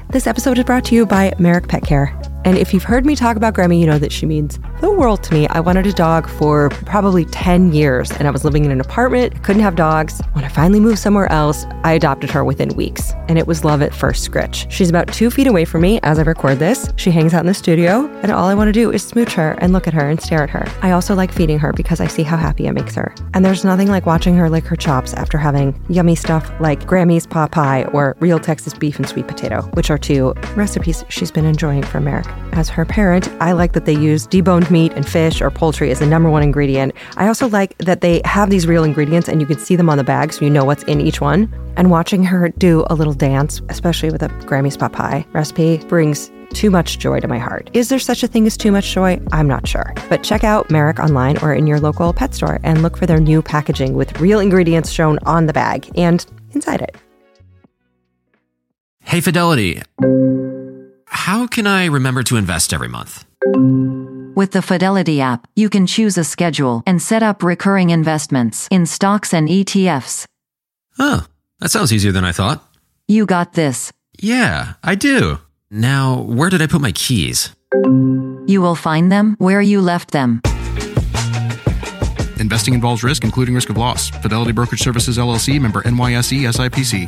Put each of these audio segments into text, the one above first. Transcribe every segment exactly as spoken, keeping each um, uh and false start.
This episode is brought to you by Merrick Pet Care. And if you've heard me talk about Grammy, you know that she means the world to me. I wanted a dog for probably ten years, and I was living in an apartment, couldn't have dogs. When I finally moved somewhere else, I adopted her within weeks, and it was love at first scritch. She's about two feet away from me as I record this. She hangs out in the studio, and all I want to do is smooch her and look at her and stare at her. I also like feeding her because I see how happy it makes her. And there's nothing like watching her lick her chops after having yummy stuff like Grammy's pot pie or real Texas beef and sweet potato, which are two recipes she's been enjoying from Merrick. As her parent, I like that they use deboned meat and fish or poultry as the number one ingredient. I also like that they have these real ingredients and you can see them on the bag so you know what's in each one. And watching her do a little dance, especially with a Grammy's pot pie recipe, brings too much joy to my heart. Is there such a thing as too much joy? I'm not sure. But check out Merrick online or in your local pet store and look for their new packaging with real ingredients shown on the bag and inside it. Hey, Fidelity. How can I remember to invest every month? With the Fidelity app, you can choose a schedule and set up recurring investments in stocks and E T Fs. Oh, that sounds easier than I thought. You got this. Yeah, I do. Now, where did I put my keys? You will find them where you left them. Investing involves risk, including risk of loss. Fidelity Brokerage Services, L L C, member N Y S E, S I P C.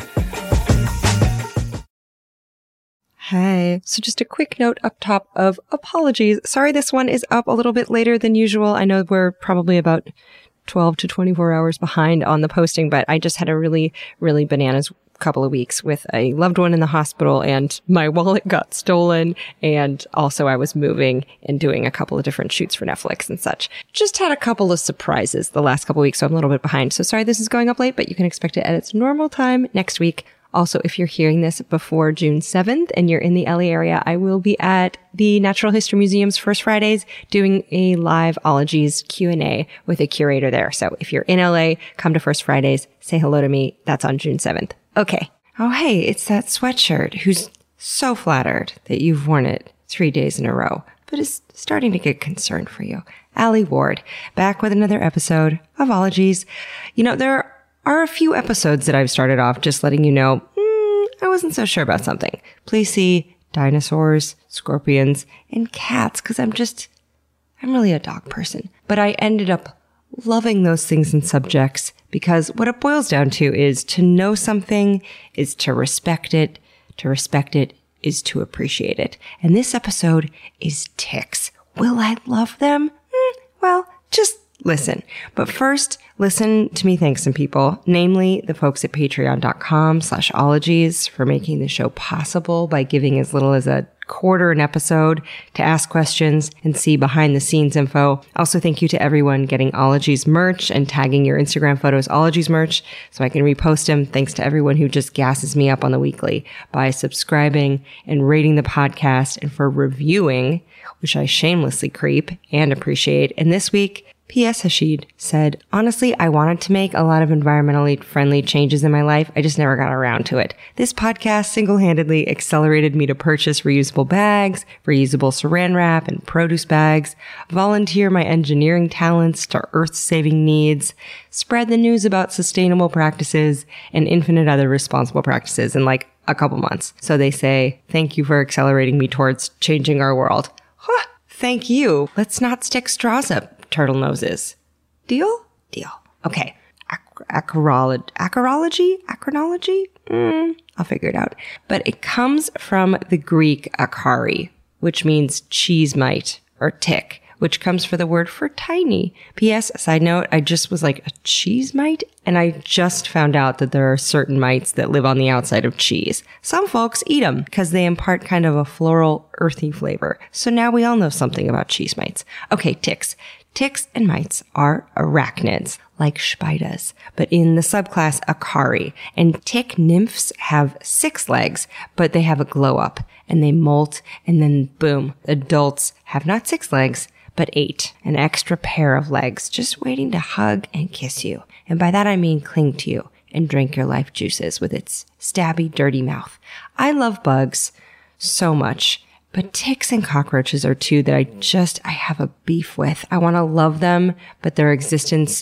Hey, so just a quick note up top of apologies. Sorry this one is up a little bit later than usual. I know we're probably about twelve to twenty-four hours behind on the posting, but I just had a really, really bananas couple of weeks with a loved one in the hospital and my wallet got stolen. And also I was moving and doing a couple of different shoots for Netflix and such. Just had a couple of surprises the last couple of weeks, so I'm a little bit behind. So sorry this is going up late, but you can expect it at its normal time next week. Also, if you're hearing this before June seventh and you're in the L A area, I will be at the Natural History Museum's First Fridays doing a live Ologies Q and A with a curator there. So if you're in L A, come to First Fridays, say hello to me. That's on June seventh. Okay. Oh, hey, it's that sweatshirt who's so flattered that you've worn it three days in a row, but is starting to get concerned for you. Allie Ward, back with another episode of Ologies. You know, there are a few episodes that I've started off just letting you know, mm, I wasn't so sure about something. Please see dinosaurs, scorpions, and cats, because I'm just, I'm really a dog person. But I ended up loving those things and subjects because what it boils down to is to know something is to respect it. To respect it is to appreciate it. And this episode is ticks. Will I love them? Mm, well, just listen. But first, listen to me thank some people, namely the folks at patreon.com slash ologies for making the show possible by giving as little as a quarter an episode to ask questions and see behind the scenes info. Also, thank you to everyone getting Ologies merch and tagging your Instagram photos Ologies merch so I can repost them. Thanks to everyone who just gasses me up on the weekly by subscribing and rating the podcast and for reviewing, which I shamelessly creep and appreciate. And this week, P S Hashid said, honestly, I wanted to make a lot of environmentally friendly changes in my life. I just never got around to it. This podcast single-handedly accelerated me to purchase reusable bags, reusable saran wrap, and produce bags, volunteer my engineering talents to earth-saving needs, spread the news about sustainable practices, and infinite other responsible practices in like a couple months. So they say, thank you for accelerating me towards changing our world. Huh, thank you. Let's not stick straws up turtle noses. Deal? Deal. Okay. Acarology? Acarology? Acarology? Mm, I'll figure it out. But it comes from the Greek akari, which means cheese mite or tick, which comes for the word for tiny. P S, side note, I just was like, a cheese mite? And I just found out that there are certain mites that live on the outside of cheese. Some folks eat them because they impart kind of a floral, earthy flavor. So now we all know something about cheese mites. Okay, ticks. Ticks and mites are arachnids, like spiders, but in the subclass Acari. And tick nymphs have six legs, but they have a glow up, and they molt, and then boom, adults have not six legs, but eight, an extra pair of legs, just waiting to hug and kiss you. And by that I mean cling to you and drink your life juices with its stabby, dirty mouth. I love bugs so much. But ticks and cockroaches are two that I just, I have a beef with. I want to love them, but their existence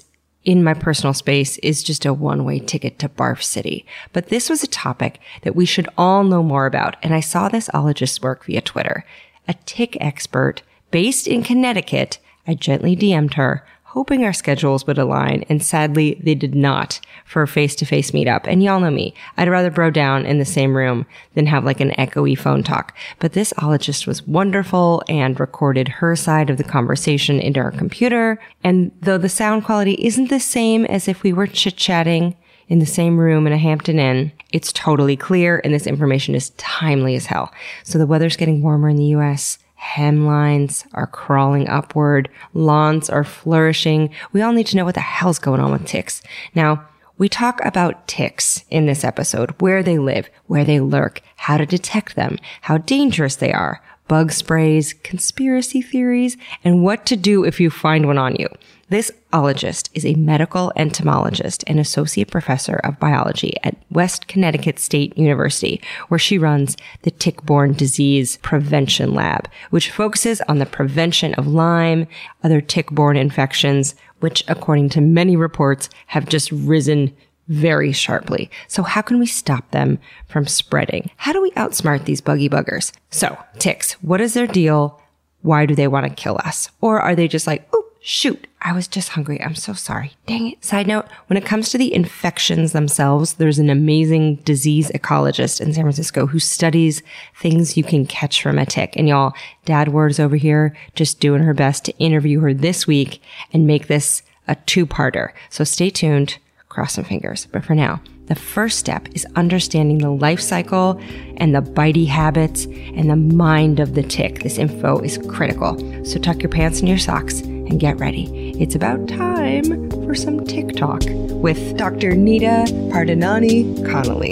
in my personal space is just a one-way ticket to Barf City. But this was a topic that we should all know more about. And I saw this ologist's work via Twitter. A tick expert based in Connecticut. I gently D M'd her, hoping our schedules would align, and sadly, they did not for a face-to-face meetup. And y'all know me. I'd rather bro down in the same room than have like an echoey phone talk. But this ologist was wonderful and recorded her side of the conversation into her computer. And though the sound quality isn't the same as if we were chit-chatting in the same room in a Hampton Inn, it's totally clear, and this information is timely as hell. So the weather's getting warmer in the U S, hemlines are crawling upward. Lawns are flourishing. We all need to know what the hell's going on with ticks. Now, we talk about ticks in this episode, where they live, where they lurk, how to detect them, how dangerous they are, bug sprays, conspiracy theories, and what to do if you find one on you. This ologist is a medical entomologist and associate professor of biology at West Connecticut State University, where she runs the Tick-Borne Disease Prevention Lab, which focuses on the prevention of Lyme, other tick-borne infections, which, according to many reports, have just risen very sharply. So how can we stop them from spreading? How do we outsmart these buggy buggers? So, ticks, what is their deal? Why do they want to kill us? Or are they just like, oh, shoot, I was just hungry. I'm so sorry. Dang it. Side note, when it comes to the infections themselves, there's an amazing disease ecologist in San Francisco who studies things you can catch from a tick. And y'all, Dad Ward's over here just doing her best to interview her this week and make this a two-parter. So stay tuned. Cross some fingers. But for now, the first step is understanding the life cycle and the bitey habits and the mind of the tick. This info is critical. So tuck your pants and your socks and get ready. It's about time for some tick talk with Doctor Nita Pardonani Connolly.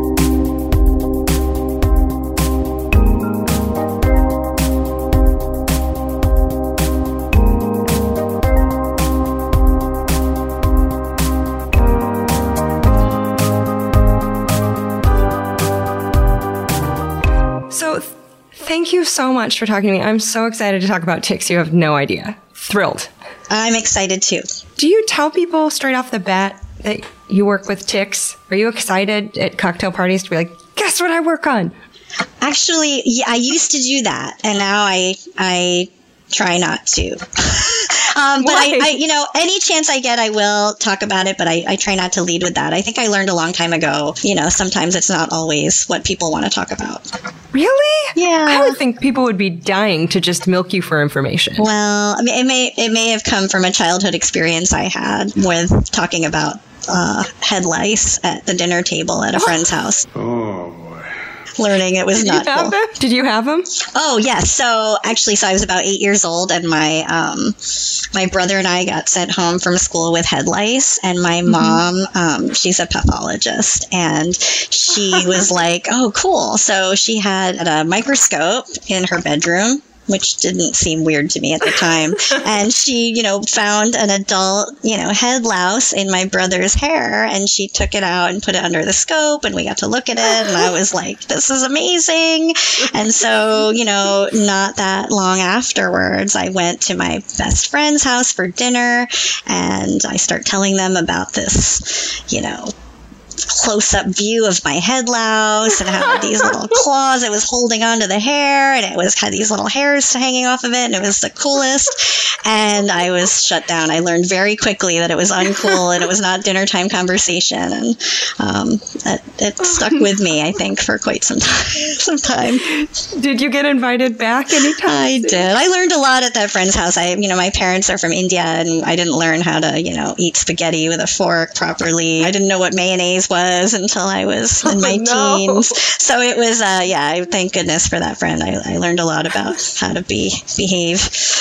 Thank you so much for talking to me. I'm so excited to talk about ticks. You have no idea. Thrilled. I'm excited too. Do you tell people straight off the bat that you work with ticks? Are you excited at cocktail parties to be like, guess what I work on? Actually, yeah, I used to do that, and now I I try not to. um, but I, I, you know, any chance I get, I will talk about it, but I, I try not to lead with that. I think I learned a long time ago, you know, sometimes it's not always what people want to talk about. Really? Yeah. I would think people would be dying to just milk you for information. Well, I mean, it may, it may have come from a childhood experience I had with talking about uh, head lice at the dinner table at a friend's house. Oh. Learning it was Did not you have cool. them? Did you have them? Oh, yes. So actually, so I was about eight years old, and my um, my brother and I got sent home from school with head lice, and my mm-hmm. mom, um, she's a pathologist, and she was like, oh, cool. So she had a microscope in her bedroom, which didn't seem weird to me at the time. And she, you know, found an adult, you know, head louse in my brother's hair, and she took it out and put it under the scope, and we got to look at it, and I was like, this is amazing. And so, you know, not that long afterwards, I went to my best friend's house for dinner, and I start telling them about this, you know, close-up view of my head louse and how these little claws, it was holding onto the hair, and it was had these little hairs hanging off of it, and it was the coolest. And I was shut down. I learned very quickly that it was uncool and it was not dinner time conversation, and um, it, it stuck with me, I think, for quite some time. some time. Did you get invited back anytime? I did. I learned a lot at that friend's house. I, you know, my parents are from India, and I didn't learn how to, you know, eat spaghetti with a fork properly. I didn't know what mayonnaise was until I was in my oh, no. teens. So it was, uh, yeah, I thank goodness for that friend. I, I learned a lot about how to be behave.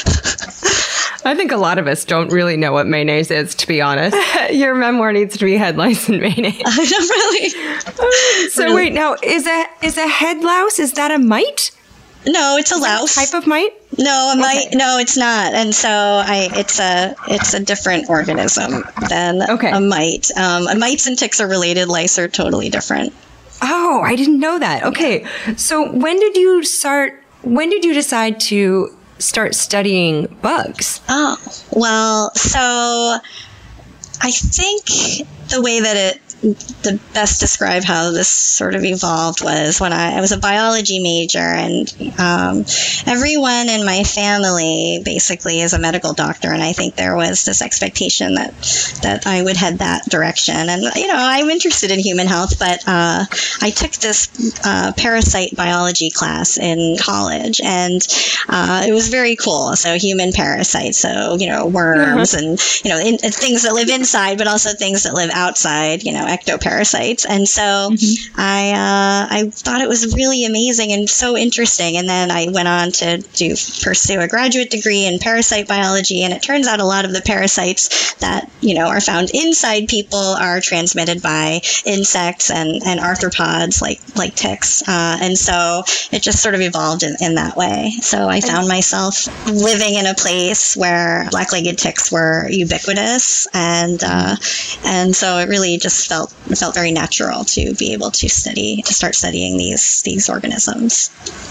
I think a lot of us don't really know what mayonnaise is, to be honest. Your memoir needs to be head lice and mayonnaise. really? So really? wait, now, is a, is a head louse, is that a mite? No, it's a louse. Type of mite? No, a mite. Okay. No, it's not. And so I, it's a, it's a different organism than okay. a mite. Um, mites and ticks are related. Lice are totally different. Oh, I didn't know that. Okay, so when did you start? When did you decide to start studying bugs? Oh, well, so I think the way that it the best describe how this sort of evolved was when I, I was a biology major, and um, everyone in my family basically is a medical doctor, and I think there was this expectation that that I would head that direction. And you know, I'm interested in human health, but uh, I took this uh, parasite biology class in college, and uh, it was very cool. So human parasites, so you know, worms, mm-hmm. and you know, in, things that live inside, but also things that live outside. You know, ectoparasites. And so mm-hmm. I uh, I thought it was really amazing and so interesting. And then I went on to do pursue a graduate degree in parasite biology. And it turns out a lot of the parasites that, you know, are found inside people are transmitted by insects and, and arthropods like, like ticks. Uh, and so it just sort of evolved in, in that way. So I found myself living in a place where black-legged ticks were ubiquitous. And, uh, and so it really just felt It felt very natural to be able to study, to start studying these these organisms.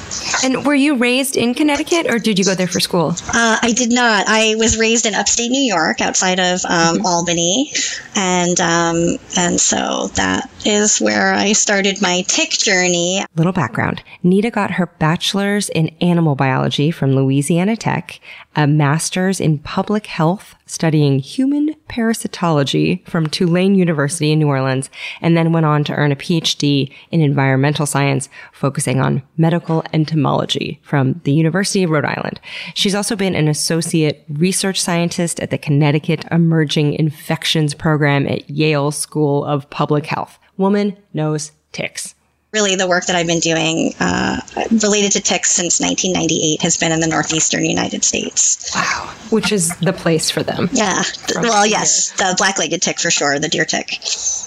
And were you raised in Connecticut, or did you go there for school? Uh, I did not. I was raised in upstate New York, outside of um, mm-hmm. Albany, and um, and so that is where I started my tick journey. Little background: Nita got her bachelor's in animal biology from Louisiana Tech, a master's in public health studying human parasitology from Tulane University in New Orleans, and then went on to earn a P H D in environmental science, focusing on medical entomology from the University of Rhode Island. She's also been an associate research scientist at the Connecticut Emerging Infections Program at Yale School of Public Health. Woman knows ticks. Really, the work that I've been doing uh, related to ticks since nineteen ninety-eight has been in the northeastern United States. Wow. Which is the place for them. Yeah. Well, yes, the black-legged tick for sure, the deer tick.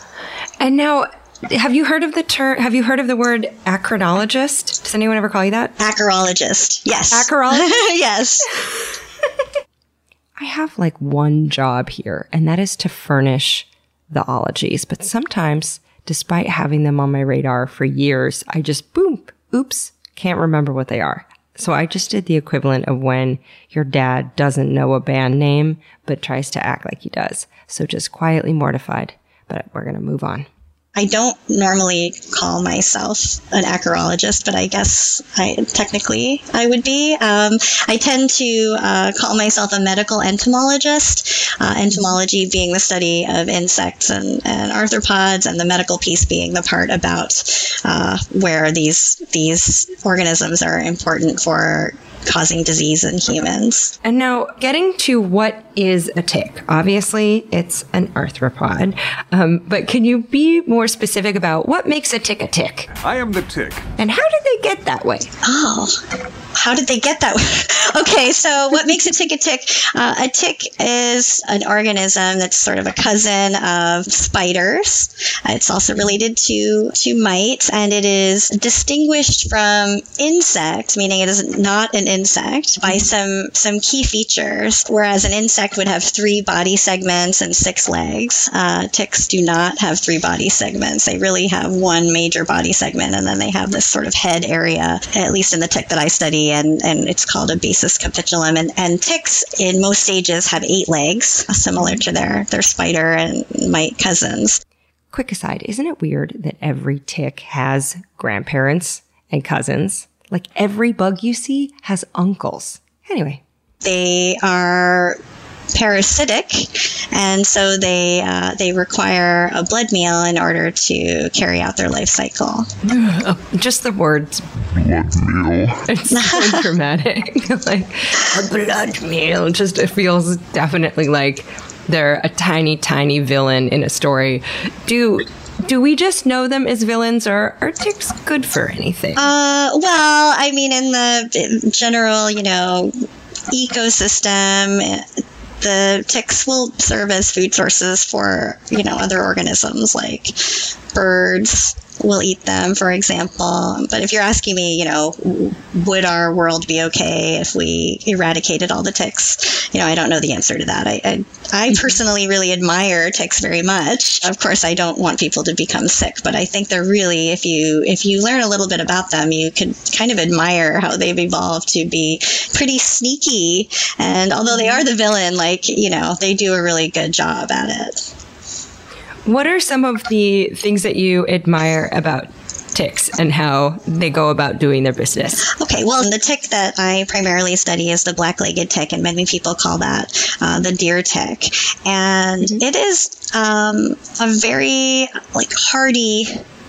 And now, have you heard of the term, have you heard of the word acarologist? Does anyone ever call you that? Acarologist, yes. Acarologist? Yes. I have like one job here, and that is to furnish the ologies. But sometimes, despite having them on my radar for years, I just, boom, oops, can't remember what they are. So I just did the equivalent of when your dad doesn't know a band name, but tries to act like he does. So just quietly mortified, but we're going to move on. I don't normally call myself an acarologist, but I guess I technically I would be. Um, I tend to uh, call myself a medical entomologist, uh, entomology being the study of insects and, and arthropods, and the medical piece being the part about uh, where these these organisms are important for causing disease in humans. And now, getting to what is a tick. Obviously, it's an arthropod. Um, but can you be more specific about what makes a tick a tick? I am the tick. And how did they get that way? Oh, how did they get that way? Okay, so what makes a tick a tick? Uh, a tick is an organism that's sort of a cousin of spiders. Uh, it's also related to, to mites, and it is distinguished from insects, meaning it is not an insect, by some, some key features. Whereas an insect would have three body segments and six legs, uh, ticks do not have three body segments. They really have one major body segment, and then they have this sort of head area, at least in the tick that I study, and, and it's called a basis capitulum. And, and ticks in most stages have eight legs, similar to their, their spider and mite cousins. Quick aside, isn't it weird that every tick has grandparents and cousins? Like every bug you see has uncles. Anyway. They are parasitic, and so they uh, they require a blood meal in order to carry out their life cycle. Just the words. Blood meal. It's so dramatic. Like a blood meal. Just it feels definitely like they're a tiny, tiny villain in a story. Do do we just know them as villains, or are ticks good for anything? Uh, well, I mean, in the general, you know, ecosystem, the ticks will serve as food sources for, you know, other organisms like birds, will eat them, for example. But if you're asking me, you know, would our world be okay if we eradicated all the ticks? You know, I don't know the answer to that. I, I, I personally really admire ticks very much. Of course, I don't want people to become sick, but I think they're really, if you if you learn a little bit about them, you could kind of admire how they've evolved to be pretty sneaky. And although they are the villain, like, you know, they do a really good job at it. What are some of the things that you admire about ticks and how they go about doing their business? Okay, well, the tick that I primarily study is the black-legged tick, and many people call that uh, the deer tick. And mm-hmm. it is um, a very like hardy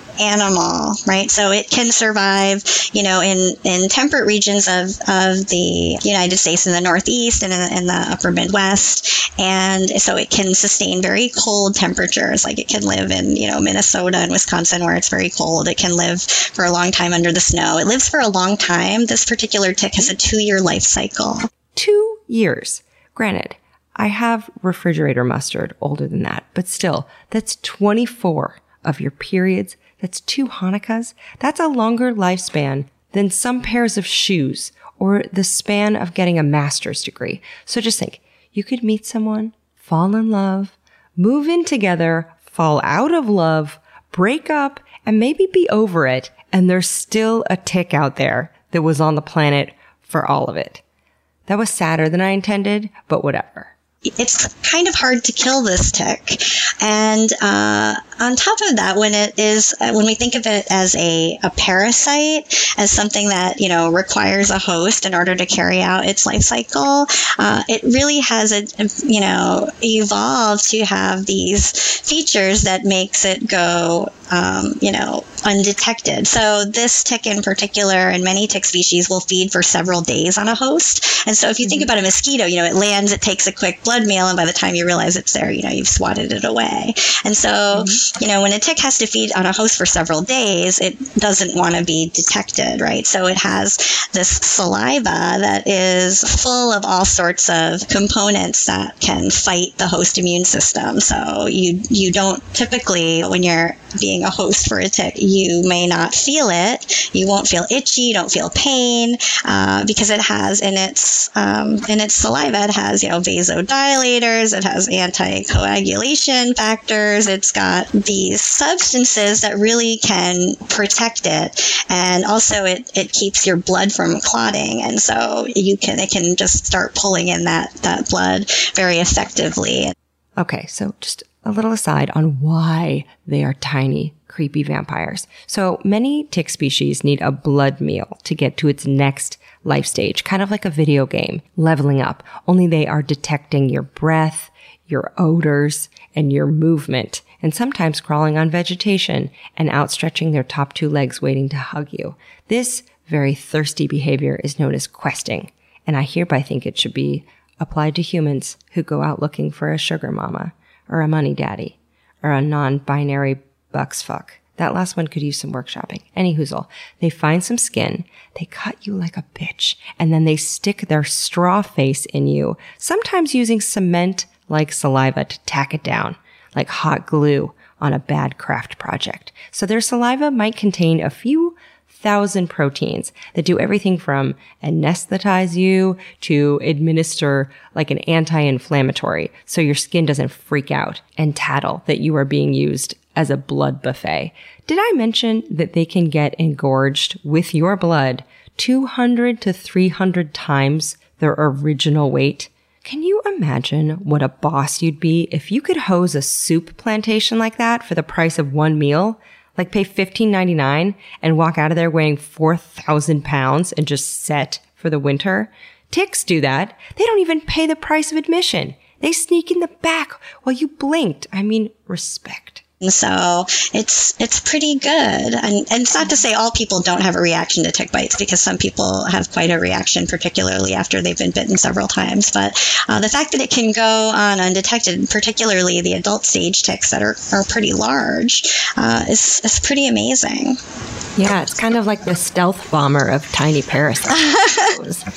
animal, right? So it can survive, you know, in, in temperate regions of, of the United States in the Northeast and in the, in the upper Midwest. And so it can sustain very cold temperatures. Like it can live in, you know, Minnesota and Wisconsin where it's very cold. It can live for a long time under the snow. It lives for a long time. This particular tick has a two-year life cycle. Two years. Granted, I have refrigerator mustard older than that, but still, that's twenty-four of your periods. That's two Hanukkahs. That's a longer lifespan than some pairs of shoes or the span of getting a master's degree. So just think, you could meet someone, fall in love, move in together, fall out of love, break up, and maybe be over it. And there's still a tick out there that was on the planet for all of it. That was sadder than I intended, but whatever. It's kind of hard to kill this tick. And uh, on top of that, when it is, when we think of it as a, a parasite, as something that, you know, requires a host in order to carry out its life cycle, uh, it really has, a, you know, evolved to have these features that makes it go, um, you know, undetected. So this tick in particular, and many tick species, will feed for several days on a host. And so if you mm-hmm. think about a mosquito, you know, it lands, it takes a quick blood meal, and by the time you realize it's there, you know, you've swatted it away. And so, mm-hmm. you know, when a tick has to feed on a host for several days, it doesn't want to be detected, right? So it has this saliva that is full of all sorts of components that can fight the host immune system. So you you don't typically, when you're being a host for a tick, you may not feel it. You won't feel itchy. You don't feel pain uh, because it has in its um, in its saliva, it has, you know, vasodilators. It has anticoagulation factors. It's got these substances that really can protect it, and also it it keeps your blood from clotting, and so you can it can just start pulling in that that blood very effectively. Okay, so just a little aside on why they are tiny, creepy vampires. So many tick species need a blood meal to get to its next life stage, kind of like a video game, leveling up, only they are detecting your breath, your odors, and your movement, and sometimes crawling on vegetation and outstretching their top two legs waiting to hug you. This very thirsty behavior is known as questing, and I hereby think it should be applied to humans who go out looking for a sugar mama, or a money daddy, or a non-binary bucks fuck. That last one could use some workshopping. Any hoozle. They find some skin, they cut you like a bitch, and then they stick their straw face in you, sometimes using cement like saliva to tack it down, like hot glue on a bad craft project. So their saliva might contain a few thousand proteins that do everything from anesthetize you to administer like an anti-inflammatory so your skin doesn't freak out and tattle that you are being used as a blood buffet. Did I mention that they can get engorged with your blood two hundred to three hundred times their original weight? Can you imagine what a boss you'd be if you could hose a soup plantation like that for the price of one meal? Like pay fifteen ninety-nine and walk out of there weighing four thousand pounds and just set for the winter? Ticks do that. They don't even pay the price of admission. They sneak in the back while you blinked. I mean, respect. And so it's it's pretty good. And, and it's not to say all people don't have a reaction to tick bites, because some people have quite a reaction, particularly after they've been bitten several times. But uh, the fact that it can go on undetected, particularly the adult stage ticks that are, are pretty large, uh, is, is pretty amazing. Yeah, it's kind of like the stealth bomber of tiny parasites.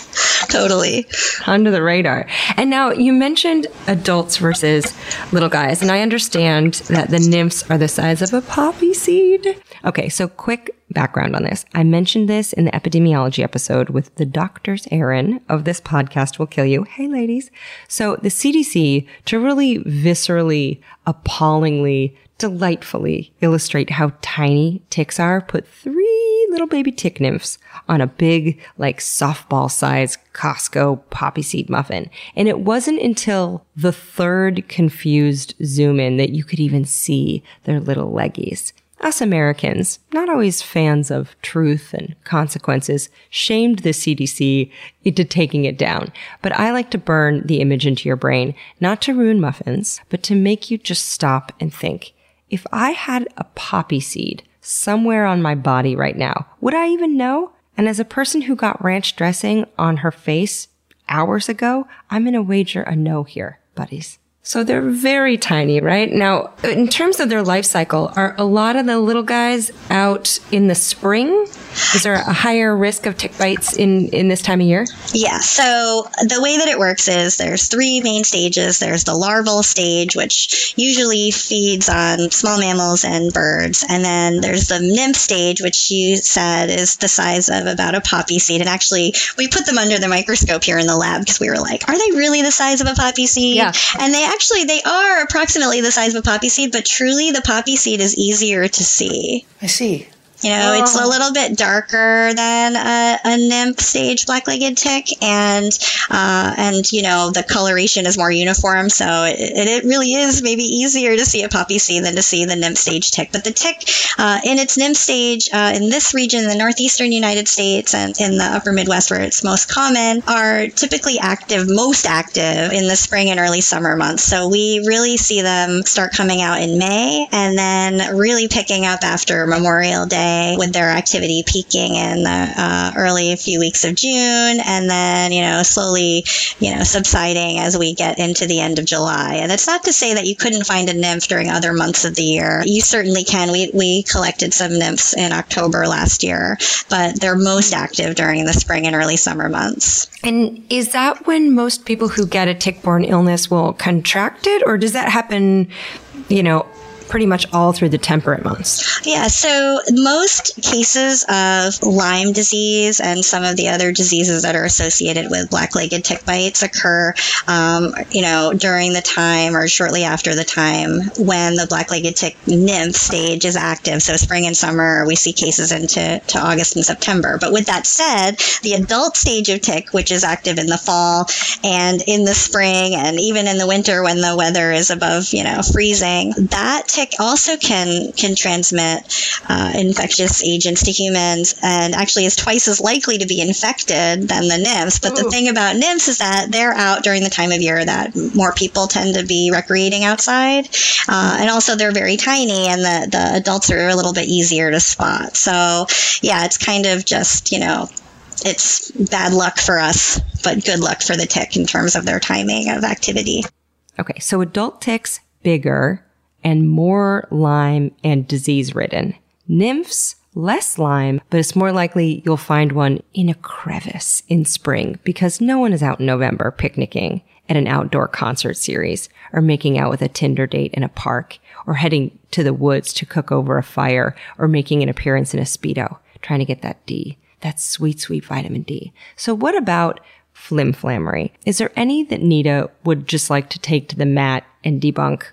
Totally. Under the radar. And now you mentioned adults versus little guys, and I understand that the nymphs are the size of a poppy seed. Okay, so quick background on this. I mentioned this in the epidemiology episode with the doctor's Erin of This Podcast Will Kill You. Hey, ladies. So the C D C, to really viscerally, appallingly, delightfully illustrate how tiny ticks are, put three little baby tick nymphs on a big, like softball-sized Costco poppy seed muffin. And it wasn't until the third confused zoom in that you could even see their little leggies. Us Americans, not always fans of truth and consequences, shamed the C D C into taking it down. But I like to burn the image into your brain, not to ruin muffins, but to make you just stop and think. If I had a poppy seed somewhere on my body right now, would I even know? And as a person who got ranch dressing on her face hours ago, I'm going to wager a no here, buddies. So they're very tiny, right? Now, in terms of their life cycle, are a lot of the little guys out in the spring? Is there a higher risk of tick bites in, in this time of year? Yeah. So the way that it works is there's three main stages. There's the larval stage, which usually feeds on small mammals and birds. And then there's the nymph stage, which you said is the size of about a poppy seed. And actually, we put them under the microscope here in the lab because we were like, are they really the size of a poppy seed? Yeah. And they actually, they are approximately the size of a poppy seed, but truly the poppy seed is easier to see. I see. You know, oh. It's a little bit darker than a, a nymph stage black-legged tick, and uh, and you know the coloration is more uniform, so it, it really is maybe easier to see a poppy seed than to see the nymph stage tick. But the tick uh, in its nymph stage uh, in this region, the northeastern United States and in the upper Midwest, where it's most common, are typically active, most active in the spring and early summer months. So we really see them start coming out in May, and then really picking up after Memorial Day, with their activity peaking in the uh, early few weeks of June, and then, you know, slowly, you know, subsiding as we get into the end of July. And it's not to say that you couldn't find a nymph during other months of the year. You certainly can. We, we collected some nymphs in October last year, but they're most active during the spring and early summer months. And is that when most people who get a tick-borne illness will contract it, or does that happen, you know, pretty much all through the temperate months? Yeah, so most cases of Lyme disease and some of the other diseases that are associated with black-legged tick bites occur, um, you know, during the time or shortly after the time when the black-legged tick nymph stage is active. So spring and summer, we see cases into to August and September. But with that said, the adult stage of tick, which is active in the fall and in the spring and even in the winter when the weather is above, you know, freezing, that tick also can can transmit uh, infectious agents to humans, and actually is twice as likely to be infected than the nymphs. But Ooh. The thing about nymphs is that they're out during the time of year that more people tend to be recreating outside, uh, and also they're very tiny, and the, the adults are a little bit easier to spot. So yeah, it's kind of just, you know, it's bad luck for us, but good luck for the tick in terms of their timing of activity. Okay, so adult ticks, bigger and more Lyme and disease-ridden. Nymphs, less Lyme, but it's more likely you'll find one in a crevice in spring because no one is out in November picnicking at an outdoor concert series or making out with a Tinder date in a park or heading to the woods to cook over a fire or making an appearance in a Speedo, trying to get that D, that sweet, sweet vitamin D. So what about flimflammery? Is there any that Nita would just like to take to the mat and debunk?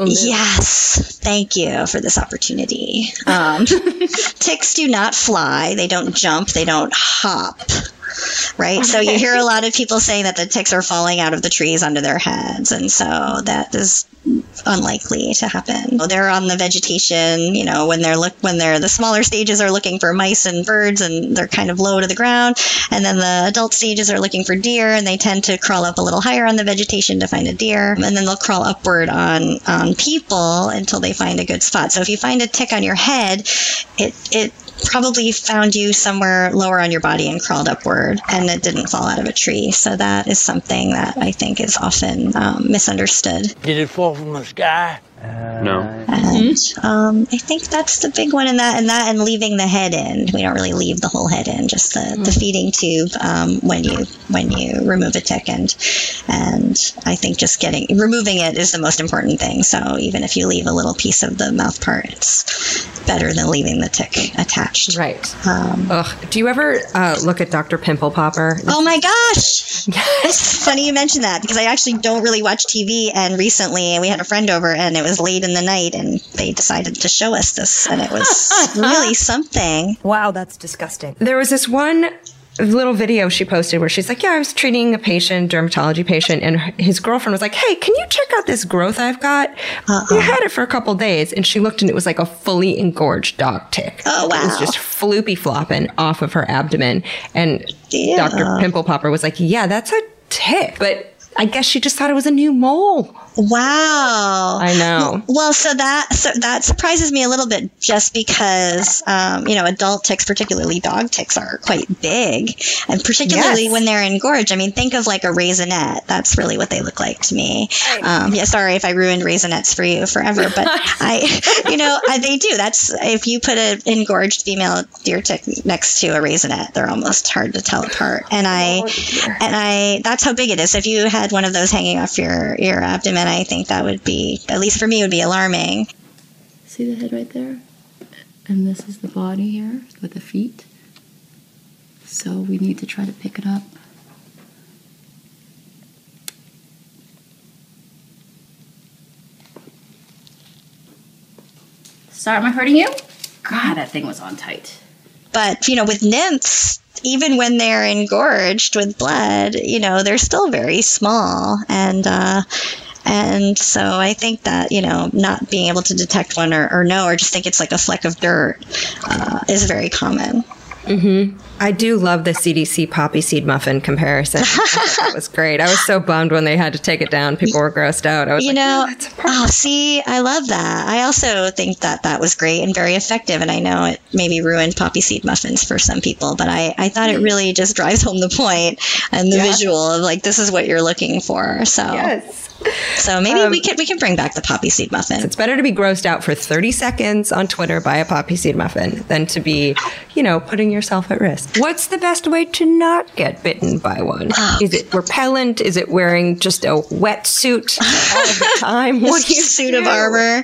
Yes, thank you for this opportunity. Um, ticks do not fly. They don't jump. They don't hop. Right? Okay. So you hear a lot of people saying that the ticks are falling out of the trees under their heads. And so that is unlikely to happen. They're on the vegetation, you know, when they're look when they're the smaller stages are looking for mice and birds and they're kind of low to the ground. And then the adult stages are looking for deer and they tend to crawl up a little higher on the vegetation to find a deer. And then they'll crawl upward on, on people until they find a good spot. So if you find a tick on your head, it, it probably found you somewhere lower on your body and crawled upward, and it didn't fall out of a tree. So that is something that I think is often um, misunderstood. Did it fall from the sky? No. And um, I think that's the big one in that, and that, and leaving the head in. We don't really leave the whole head in, just the, mm. the feeding tube um, when you when you remove a tick, and and I think just getting removing it is the most important thing. So even if you leave a little piece of the mouth part, it's better than leaving the tick attached. Right. Um, Ugh. Do you ever uh, look at Doctor Pimple Popper? Oh my gosh! It's funny you mention that, because I actually don't really watch T V, and recently we had a friend over, and it was late in the night, and they decided to show us this, and it was really something. Wow, that's disgusting. There was this one little video she posted where she's like, yeah, I was treating a patient, dermatology patient, and his girlfriend was like, hey, can you check out this growth I've got? Uh-uh. I had it for a couple days, and she looked, and it was like a fully engorged dog tick. Oh, wow. It was just floopy flopping off of her abdomen, and yeah. Doctor Pimple Popper was like, yeah, that's a tick, but I guess she just thought it was a new mole. Wow. I know. Well, so that so that surprises me a little bit, just because, um, you know, adult ticks, particularly dog ticks, are quite big. And particularly Yes. when they're engorged. I mean, think of like a raisinette. That's really what they look like to me. Um, yeah, sorry if I ruined raisinettes for you forever, but I, you know, I, they do. That's, if you put an engorged female deer tick next to a raisinette, they're almost hard to tell apart. And I, Oh, and I, that's how big it is. If you had one of those hanging off your, your abdomen, I think that would be, at least for me, would be alarming. See the head right there? And this is the body here with the feet. So we need to try to pick it up. Sorry, am I hurting you? God, that thing was on tight. But, you know, with nymphs, even when they're engorged with blood, you know, they're still very small. And, uh, And so I think that, you know, not being able to detect one or, or know, or just think it's like a fleck of dirt uh, is very common. Mm-hmm. I do love the C D C poppy seed muffin comparison. I thought that was great. I was so bummed when they had to take it down. People were grossed out. I was you like, know, oh, that's a problem. oh, see, I love that. I also think that that was great and very effective. And I know it maybe ruined poppy seed muffins for some people, but I, I thought it really just drives home the point and the yeah. visual of like, this is what you're looking for. So, yes. So maybe um, we can we can bring back the poppy seed muffin. It's better to be grossed out for thirty seconds on Twitter by a poppy seed muffin than to be, you know, putting yourself at risk. What's the best way to not get bitten by one? Oh. Is it repellent? Is it wearing just a wetsuit all the time? What do you suit do? of armor?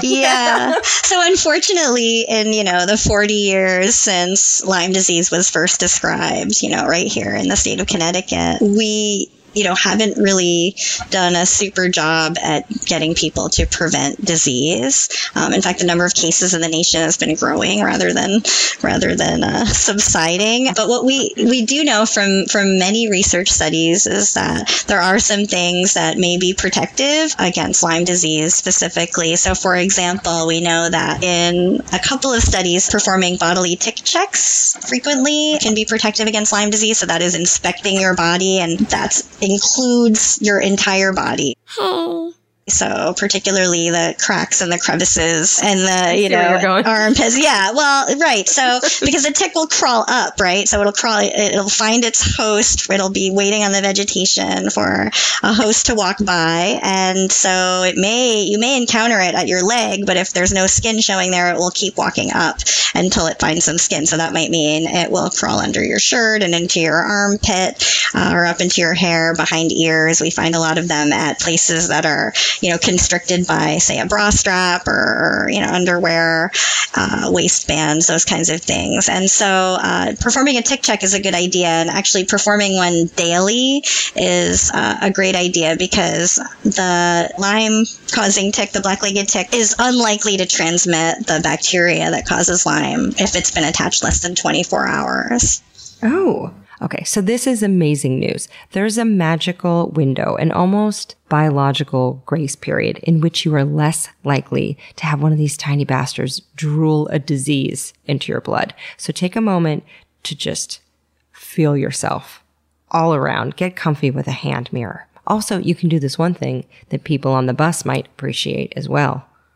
Yeah. So unfortunately, in, you know, the forty years since Lyme disease was first described, you know, right here in the state of Connecticut, we you know, haven't really done a super job at getting people to prevent disease. Um, in fact, the number of cases in the nation has been growing rather than rather than uh, subsiding. But what we, we do know from, from many research studies is that there are some things that may be protective against Lyme disease specifically. So, for example, we know that in a couple of studies, performing bodily tick checks frequently can be protective against Lyme disease. So that is inspecting your body, and that's includes your entire body. Oh. So particularly the cracks and the crevices and the, you know, armpits. Yeah, well, right. So because the tick will crawl up, right? So it'll crawl, it'll find its host. It'll be waiting on the vegetation for a host to walk by. And so it may, you may encounter it at your leg, but if there's no skin showing there, it will keep walking up until it finds some skin. So that might mean it will crawl under your shirt and into your armpit uh, or up into your hair, behind ears. We find a lot of them at places that are, you know, constricted by, say, a bra strap or, or you know, underwear, uh, waistbands, those kinds of things. And so uh, performing a tick check is a good idea. And actually performing one daily is uh, a great idea, because the Lyme-causing tick, the black-legged tick, is unlikely to transmit the bacteria that causes Lyme if it's been attached less than twenty-four hours. Oh, okay. So this is amazing news. There's a magical window, an almost biological grace period in which you are less likely to have one of these tiny bastards drool a disease into your blood. So take a moment to just feel yourself all around. Get comfy with a hand mirror. Also, you can do this one thing that people on the bus might appreciate as well.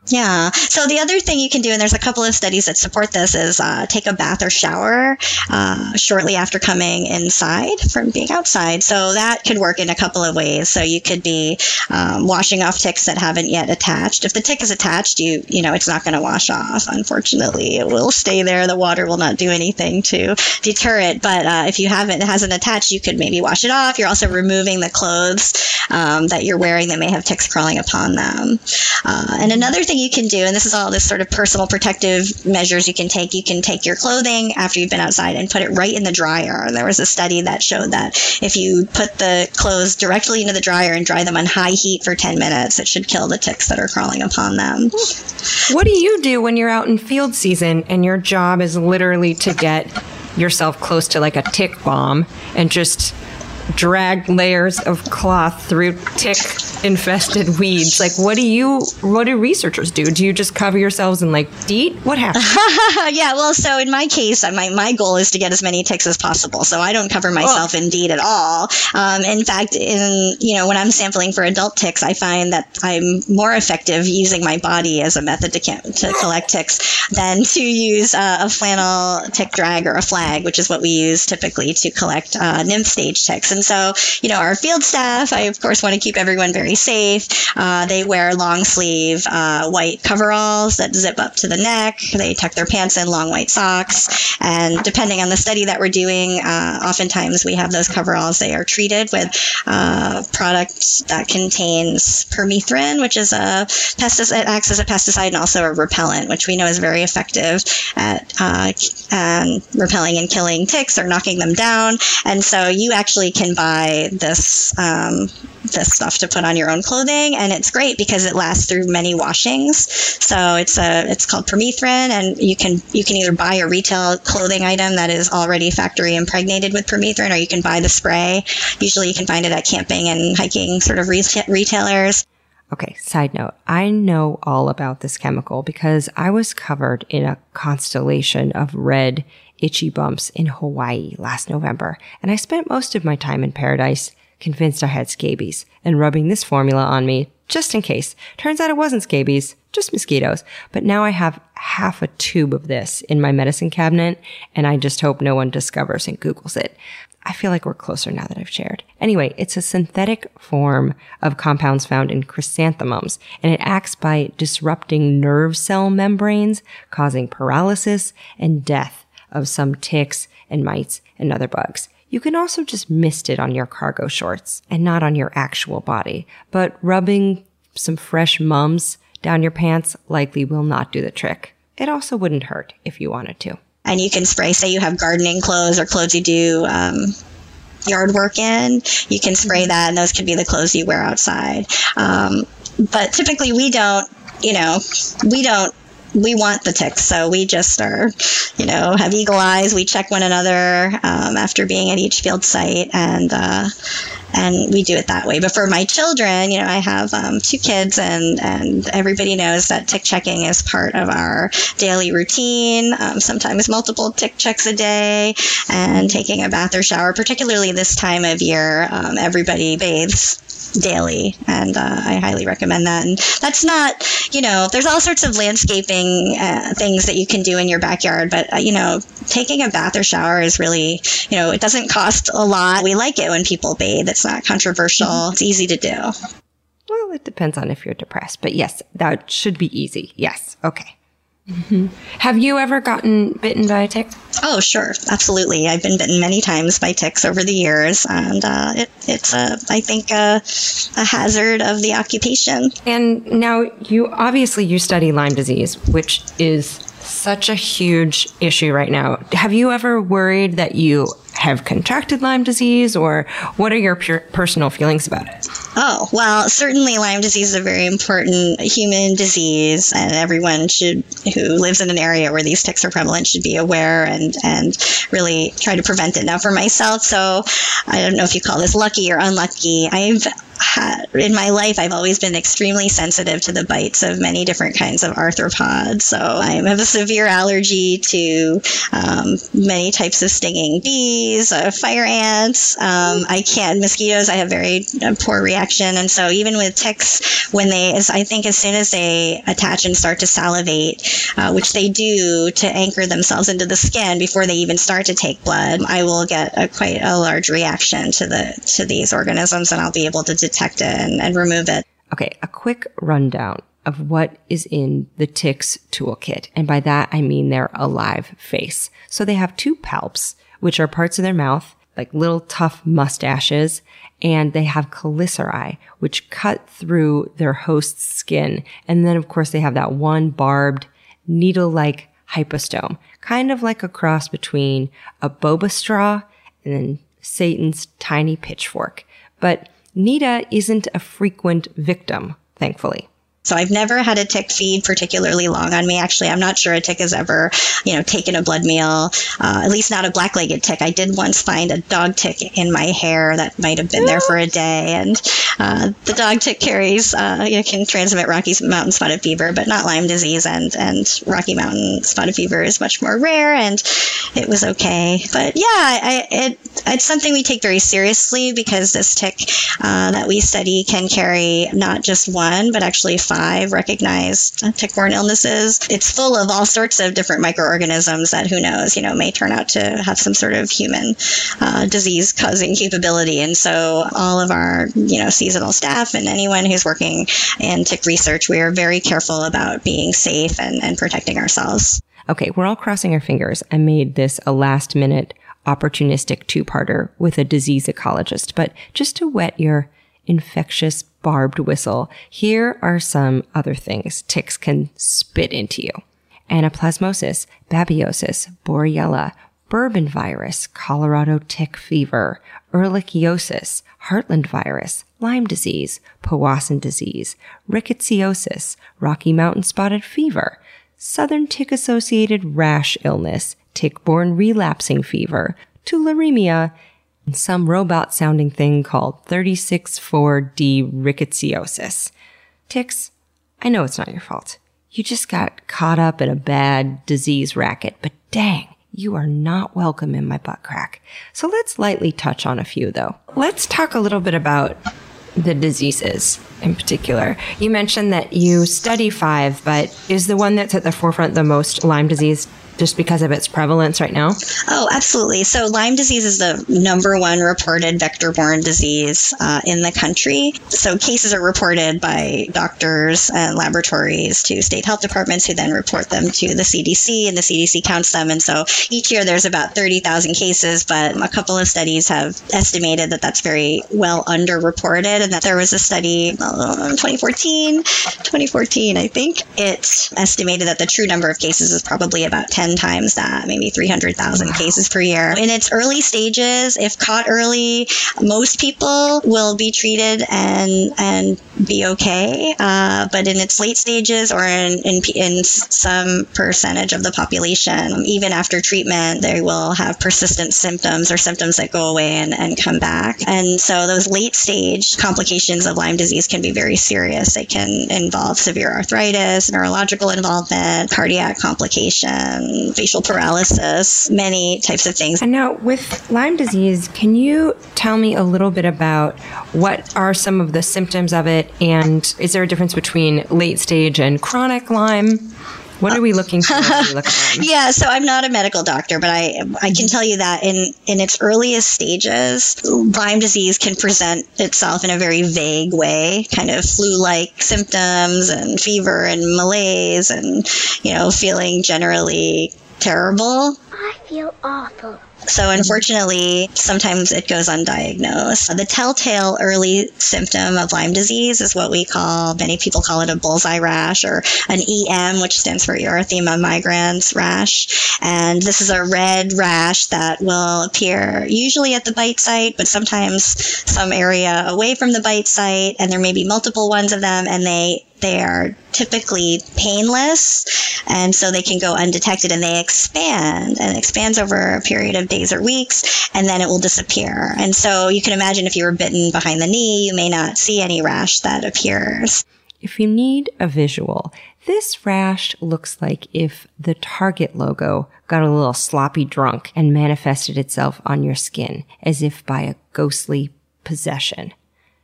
Yeah. So the other thing you can do, and there's a couple of studies that support this, is uh, take a bath or shower uh, shortly after coming inside from being outside. So that could work in a couple of ways. So you could be um, washing off ticks that haven't yet attached. If the tick is attached, you you know it's not going to wash off. Unfortunately, it will stay there. The water will not do anything to deter it. But uh, if you haven't, it hasn't attached, you could maybe wash it off. You're also removing the clothes um, that you're wearing that may have ticks crawling upon them. Uh, and another thing you can do, and this is all this sort of personal protective measures you can take, you can take your clothing after you've been outside and put it right in the dryer. There was a study that showed that if you put the clothes directly into the dryer and dry them on high heat for ten minutes, it should kill the ticks that are crawling upon them. What do you do when you're out in field season and your job is literally to get yourself close to like a tick bomb and just drag layers of cloth through tick-infested weeds? Like, what do you, what do researchers do? Do you just cover yourselves in, like, DEET? What happens? Yeah, well, so in my case, my, my goal is to get as many ticks as possible, so I don't cover myself oh. in DEET at all. Um, in fact, in you know, when I'm sampling for adult ticks, I find that I'm more effective using my body as a method to, to collect ticks than to use uh, a flannel tick drag or a flag, which is what we use typically to collect uh, nymph stage ticks. And so, you know, our field staff, I, of course, want to keep everyone very safe. Uh, they wear long sleeve uh, white coveralls that zip up to the neck. They tuck their pants in, long white socks. And depending on the study that we're doing, uh, oftentimes we have those coveralls. They are treated with uh, product that contains permethrin, which is a pesticide, acts as a pesticide and also a repellent, which we know is very effective at uh, um, repelling and killing ticks or knocking them down. And so you actually can can buy this um, this stuff to put on your own clothing, and it's great because it lasts through many washings. So it's a it's called permethrin, and you can you can either buy a retail clothing item that is already factory impregnated with permethrin, or you can buy the spray. Usually, you can find it at camping and hiking sort of reta- retailers. Okay, side note, I know all about this chemical because I was covered in a constellation of red itchy bumps in Hawaii last November, and I spent most of my time in paradise convinced I had scabies and rubbing this formula on me just in case. Turns out it wasn't scabies, just mosquitoes. But now I have half a tube of this in my medicine cabinet, and I just hope no one discovers and Googles it. I feel like we're closer now that I've shared. Anyway, it's a synthetic form of compounds found in chrysanthemums, and it acts by disrupting nerve cell membranes, causing paralysis and death of some ticks and mites and other bugs. You can also just mist it on your cargo shorts and not on your actual body, but rubbing some fresh mums down your pants likely will not do the trick. It also wouldn't hurt if you wanted to. And you can spray, say you have gardening clothes or clothes you do um, yard work in, you can spray that, and those could be the clothes you wear outside. Um, but typically we don't, you know, we don't, we want the ticks, so we just are, you know, have eagle eyes. We check one another um, after being at each field site, and uh, and we do it that way. But for my children, you know, I have um, two kids, and, and everybody knows that tick checking is part of our daily routine, um, sometimes multiple tick checks a day, and taking a bath or shower, particularly this time of year. Um, everybody bathes daily, and uh, I highly recommend that. And that's not, you know, there's all sorts of landscaping uh, things that you can do in your backyard, but uh, you know, taking a bath or shower is really, you know, it doesn't cost a lot. We like it when people bathe. It's not controversial. Mm-hmm. It's easy to do. Well, it depends on if you're depressed, but yes, that should be easy. Yes. Okay. Mm-hmm. Have you ever gotten bitten by a tick? Oh, sure. Absolutely. I've been bitten many times by ticks over the years, and uh, it, it's, a, I think, a, a hazard of the occupation. And now, you obviously, you study Lyme disease, which is such a huge issue right now. Have you ever worried that you have contracted Lyme disease, or what are your pure personal feelings about it? Oh, well, certainly Lyme disease is a very important human disease, and everyone should, who lives in an area where these ticks are prevalent, should be aware and, and really try to prevent it. Now, for myself, so I don't know if you call this lucky or unlucky, I've had, in my life, I've always been extremely sensitive to the bites of many different kinds of arthropods. So I have a severe allergy to um, many types of stinging bees, uh, fire ants. Um, I can't, mosquitoes, I have very uh, poor reaction reaction. And so even with ticks, when they, as I think as soon as they attach and start to salivate, uh, which they do to anchor themselves into the skin before they even start to take blood, I will get a quite a large reaction to the to these organisms, and I'll be able to detect it and, and remove it. Okay, a quick rundown of what is in the ticks toolkit. And by that, I mean their alive face. So they have two palps, which are parts of their mouth, like little tough mustaches, and they have chelicerae, which cut through their host's skin. And then, of course, they have that one barbed, needle-like hypostome, kind of like a cross between a boba straw and then Satan's tiny pitchfork. But Nita isn't a frequent victim, thankfully. So I've never had a tick feed particularly long on me. Actually, I'm not sure a tick has ever, you know, taken a blood meal, uh, at least not a black-legged tick. I did once find a dog tick in my hair that might have been there for a day. And uh, the dog tick carries, uh, you know, can transmit Rocky Mountain spotted fever, but not Lyme disease. And, and Rocky Mountain spotted fever is much more rare, and it was okay. But yeah, I, it, it's something we take very seriously, because this tick uh, that we study can carry not just one, but actually five Five recognized tick-borne illnesses. It's full of all sorts of different microorganisms that, who knows, you know, may turn out to have some sort of human uh, disease-causing capability. And so all of our, you know, seasonal staff and anyone who's working in tick research, we are very careful about being safe and, and protecting ourselves. Okay, we're all crossing our fingers. I made this a last-minute opportunistic two-parter with a disease ecologist, but just to whet your infectious barbed whistle, here are some other things ticks can spit into you. Anaplasmosis, babiosis, Borrelia, bourbon virus, Colorado tick fever, ehrlichiosis, Heartland virus, Lyme disease, Powassan disease, rickettsiosis, Rocky Mountain spotted fever, southern tick-associated rash illness, tick-borne relapsing fever, tularemia, and some robot-sounding thing called thirty-six four D rickettsiosis. Ticks, I know it's not your fault. You just got caught up in a bad disease racket, but dang, you are not welcome in my butt crack. So let's lightly touch on a few, though. Let's talk a little bit about the diseases in particular. You mentioned that you study five, but is the one that's at the forefront the most Lyme disease just because of its prevalence right now? Oh, absolutely. So Lyme disease is the number one reported vector-borne disease uh, in the country. So cases are reported by doctors and laboratories to state health departments, who then report them to the C D C, and the C D C counts them. And so each year there's about thirty thousand cases, but a couple of studies have estimated that that's very well underreported, and that there was a study in twenty fourteen, twenty fourteen, I think. It estimated that the true number of cases is probably about ten times that, maybe three hundred thousand wow. cases per year. In its early stages, if caught early, most people will be treated and and be okay. Uh, but in its late stages, or in, in in some percentage of the population, even after treatment, they will have persistent symptoms or symptoms that go away and, and come back. And so those late stage complications of Lyme disease can be very serious. They can involve severe arthritis, neurological involvement, cardiac complications, facial paralysis, many types of things. And now with Lyme disease, can you tell me a little bit about what are some of the symptoms of it, and is there a difference between late stage and chronic Lyme? What are we looking for when we look at Lyme? Yeah, so I'm not a medical doctor, but I I can tell you that in, in its earliest stages, Lyme disease can present itself in a very vague way, kind of flu-like symptoms and fever and malaise and, you know, feeling generally terrible. I feel awful. So unfortunately, sometimes it goes undiagnosed. The telltale early symptom of Lyme disease is what we call, many people call it a bullseye rash, or an E M, which stands for erythema migrans rash. And this is a red rash that will appear usually at the bite site, but sometimes some area away from the bite site, and there may be multiple ones of them, and they They are typically painless, and so they can go undetected, and they expand, and it expands over a period of days or weeks, and then it will disappear. And so you can imagine if you were bitten behind the knee, you may not see any rash that appears. If you need a visual, this rash looks like if the Target logo got a little sloppy drunk and manifested itself on your skin, as if by a ghostly possession.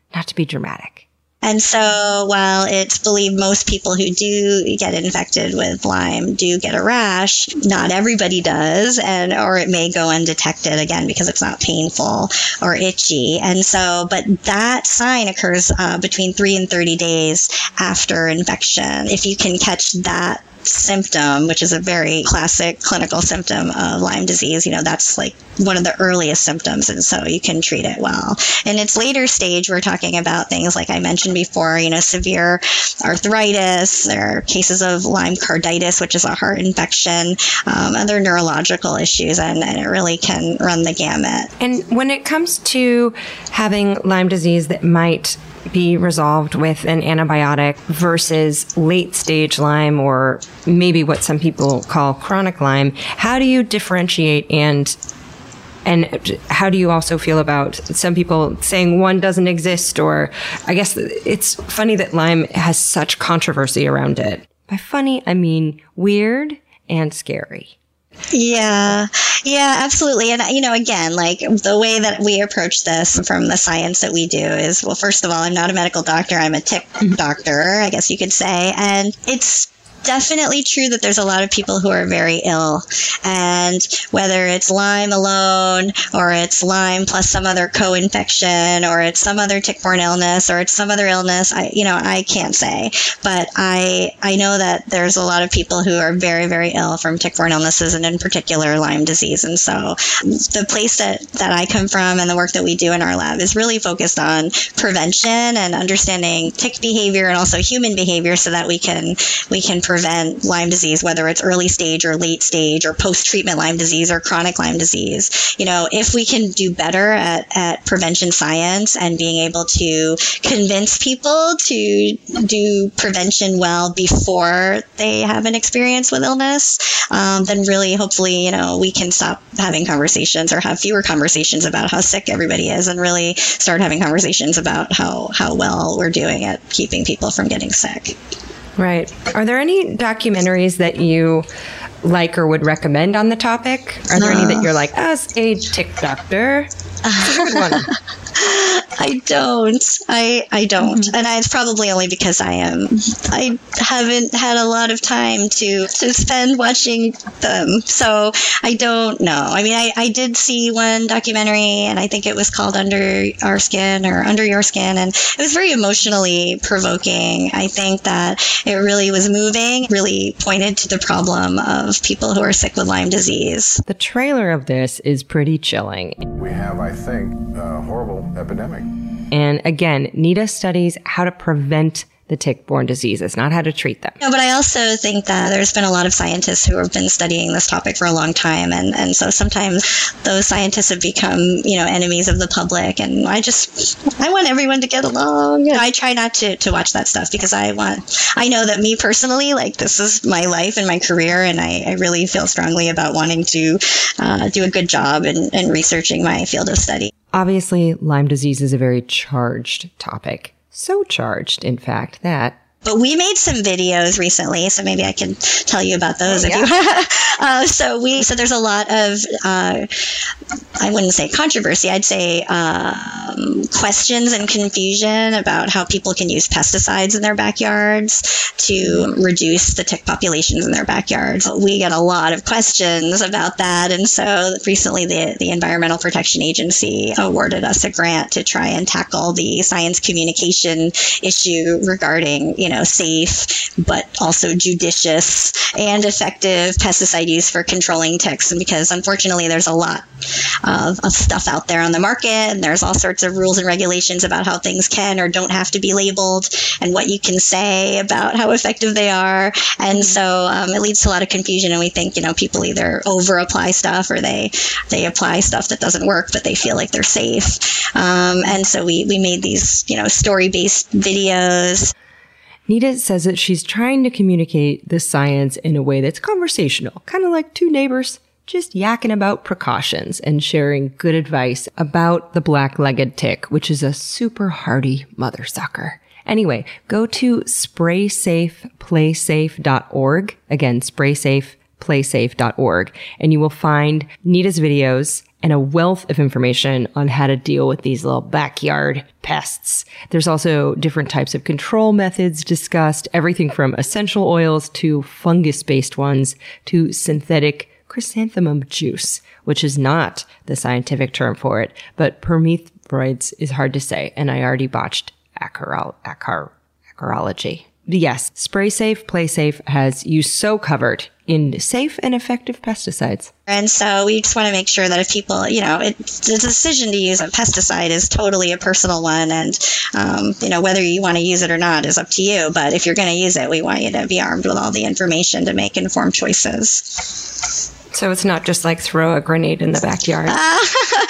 not to be dramatic. And so while it's believed most people who do get infected with Lyme do get a rash, not everybody does, and or it may go undetected again because it's not painful or itchy. And so, but that sign occurs uh, between three and thirty days after infection. If you can catch that symptom, which is a very classic clinical symptom of Lyme disease, you know, that's like one of the earliest symptoms, and so you can treat it well. In its later stage, we're talking about things like I mentioned before, you know, severe arthritis, there are cases of Lyme carditis, which is a heart infection, um, other neurological issues, and, and it really can run the gamut. And when it comes to having Lyme disease that might be resolved with an antibiotic versus late stage Lyme, or maybe what some people call chronic Lyme, how do you differentiate, and and how do you also feel about some people saying one doesn't exist? Or I guess it's funny that Lyme has such controversy around it. By funny, I mean weird and scary. Yeah, yeah, absolutely. And, you know, again, like the way that we approach this from the science that we do is, well, first of all, I'm not a medical doctor. I'm a tick doctor, I guess you could say. And it's definitely true that there's a lot of people who are very ill, and whether it's Lyme alone, or it's Lyme plus some other co-infection, or it's some other tick-borne illness, or it's some other illness, I, you know, I can't say, but I, I know that there's a lot of people who are very, very ill from tick-borne illnesses, and in particular Lyme disease. And so the place that, that I come from and the work that we do in our lab is really focused on prevention and understanding tick behavior and also human behavior, so that we can, we can prevent Lyme disease, whether it's early stage or late stage or post-treatment Lyme disease or chronic Lyme disease. You know, if we can do better at, at prevention science and being able to convince people to do prevention well before they have an experience with illness, um, then really, hopefully, you know, we can stop having conversations or have fewer conversations about how sick everybody is, and really start having conversations about how, how well we're doing at keeping people from getting sick. Right. Are there any documentaries that you like or would recommend on the topic? Are there uh, any that you're like, as a tick doctor? That's a good one. I don't. I I don't. Mm-hmm. And I, it's probably only because I am. I haven't had a lot of time to, to spend watching them. So I don't know. I mean, I, I did see one documentary, and I think it was called Under Our Skin or Under Your Skin. And it was very emotionally provoking. I think that it really was moving, really pointed to the problem of people who are sick with Lyme disease. The trailer of this is pretty chilling. We have, I think, a horrible epidemic. And again, Nita studies how to prevent the tick-borne diseases, not how to treat them. No, but I also think that there's been a lot of scientists who have been studying this topic for a long time, and, and so sometimes those scientists have become, you know, enemies of the public, and I just, I want everyone to get along. You know, I try not to, to watch that stuff because I want, I know that me personally, like, this is my life and my career, and I, I really feel strongly about wanting to uh, do a good job in, in researching my field of study. Obviously, Lyme disease is a very charged topic. So charged, in fact, that... But we made some videos recently, so maybe I can tell you about those. Oh, yeah. If you uh, so we so there's a lot of uh, I wouldn't say controversy. I'd say um, questions and confusion about how people can use pesticides in their backyards to reduce the tick populations in their backyards. We get a lot of questions about that, and so recently the the Environmental Protection Agency awarded us a grant to try and tackle the science communication issue regarding, you know, safe but also judicious and effective pesticide use for controlling ticks. And because unfortunately there's a lot of, of stuff out there on the market, and there's all sorts of rules and regulations about how things can or don't have to be labeled and what you can say about how effective they are. And so um, it leads to a lot of confusion, and we think, you know, people either over apply stuff or they they apply stuff that doesn't work but they feel like they're safe. Um, and so we, we made these, you know, story-based videos. Nita says that she's trying to communicate the science in a way that's conversational, kind of like two neighbors just yakking about precautions and sharing good advice about the black-legged tick, which is a super hardy mother sucker. Anyway, go to spray safe play safe dot org. Again, spray safe play safe dot org, and you will find Nita's videos and a wealth of information on how to deal with these little backyard pests. There's also different types of control methods discussed, everything from essential oils to fungus-based ones to synthetic chrysanthemum juice, which is not the scientific term for it, but permethroids is hard to say, and I already botched acar- acar- acarology. Yes, Spray Safe, Play Safe has you so covered in safe and effective pesticides. And so we just want to make sure that if people, you know, it, the decision to use a pesticide is totally a personal one. And, um, you know, whether you want to use it or not is up to you. But if you're going to use it, we want you to be armed with all the information to make informed choices. So it's not just like throw a grenade in the backyard. Uh,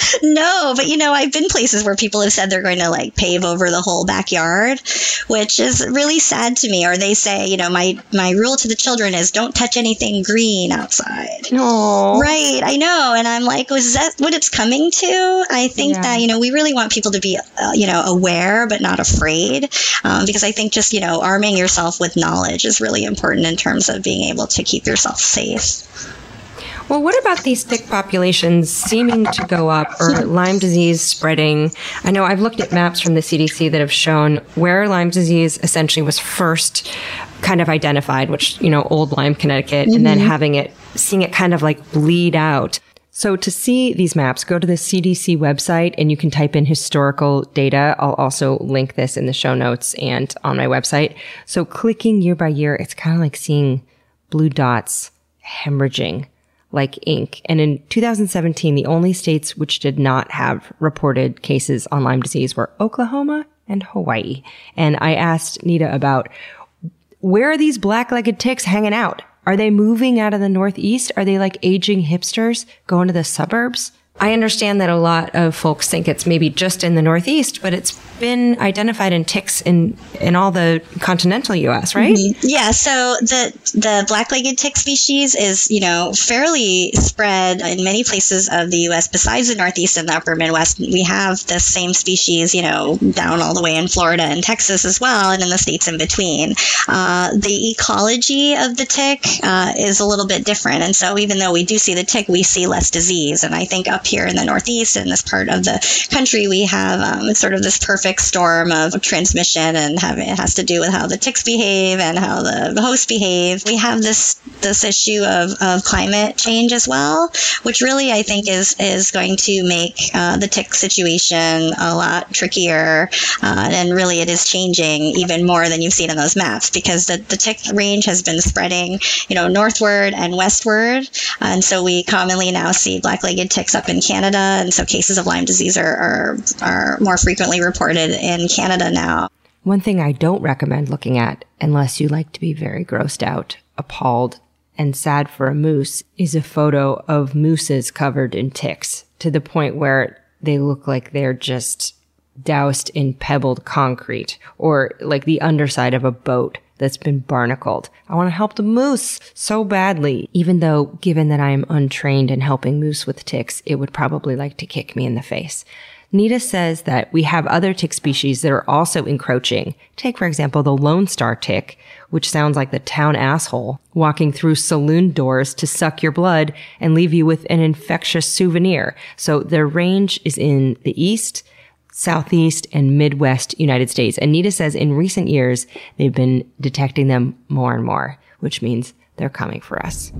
no, but you know, I've been places where people have said they're going to like pave over the whole backyard, which is really sad to me. Or they say, you know, my, my rule to the children is don't touch anything green outside. No. Right. I know. And I'm like, was that what it's coming to? I think Yeah. that, you know, we really want people to be, uh, you know, aware, but not afraid. Um, because I think just, you know, arming yourself with knowledge is really important in terms of being able to keep yourself safe. Well, what about these tick populations seeming to go up or Lyme disease spreading? I know I've looked at maps from the C D C that have shown where Lyme disease essentially was first kind of identified, which, you know, old Lyme, Connecticut, mm-hmm. and then having it, seeing it kind of like bleed out. So to see these maps, go to the C D C website and you can type in historical data. I'll also link this in the show notes and on my website. So clicking year by year, it's kind of like seeing blue dots hemorrhaging like ink. And in two thousand seventeen, the only states which did not have reported cases on Lyme disease were Oklahoma and Hawaii. And I asked Nita about where are these black-legged ticks hanging out? Are they moving out of the Northeast? Are they like aging hipsters going to the suburbs? I understand that a lot of folks think it's maybe just in the Northeast, but it's been identified in ticks in, in all the continental U S, right? Mm-hmm. Yeah, so the the black-legged tick species is, you know, fairly spread in many places of the U S besides the Northeast and the upper Midwest. We have the same species, you know, down all the way in Florida and Texas as well, and in the states in between. Uh, the ecology of the tick uh, is a little bit different, and so even though we do see the tick, we see less disease. And I think up here in the Northeast, in this part of the country, we have um, sort of this perfect storm of transmission, and have, it has to do with how the ticks behave and how the hosts behave. We have this this issue of, of climate change as well, which really I think is is going to make uh, the tick situation a lot trickier, uh, and really it is changing even more than you've seen in those maps, because the, the tick range has been spreading, you know, northward and westward, and so we commonly now see black-legged ticks up in Canada, and so cases of Lyme disease are, are, are more frequently reported in Canada now. One thing I don't recommend looking at, unless you like to be very grossed out, appalled, and sad for a moose, is a photo of mooses covered in ticks to the point where they look like they're just doused in pebbled concrete, or like the underside of a boat that's been barnacled. I want to help the moose so badly, even though, given that I am untrained in helping moose with ticks, it would probably like to kick me in the face. Nita says that we have other tick species that are also encroaching. Take, for example, the Lone Star tick, which sounds like the town asshole, walking through saloon doors to suck your blood and leave you with an infectious souvenir. So their range is in the east, southeast, and Midwest United States. And Nita says in recent years, they've been detecting them more and more, which means they're coming for us.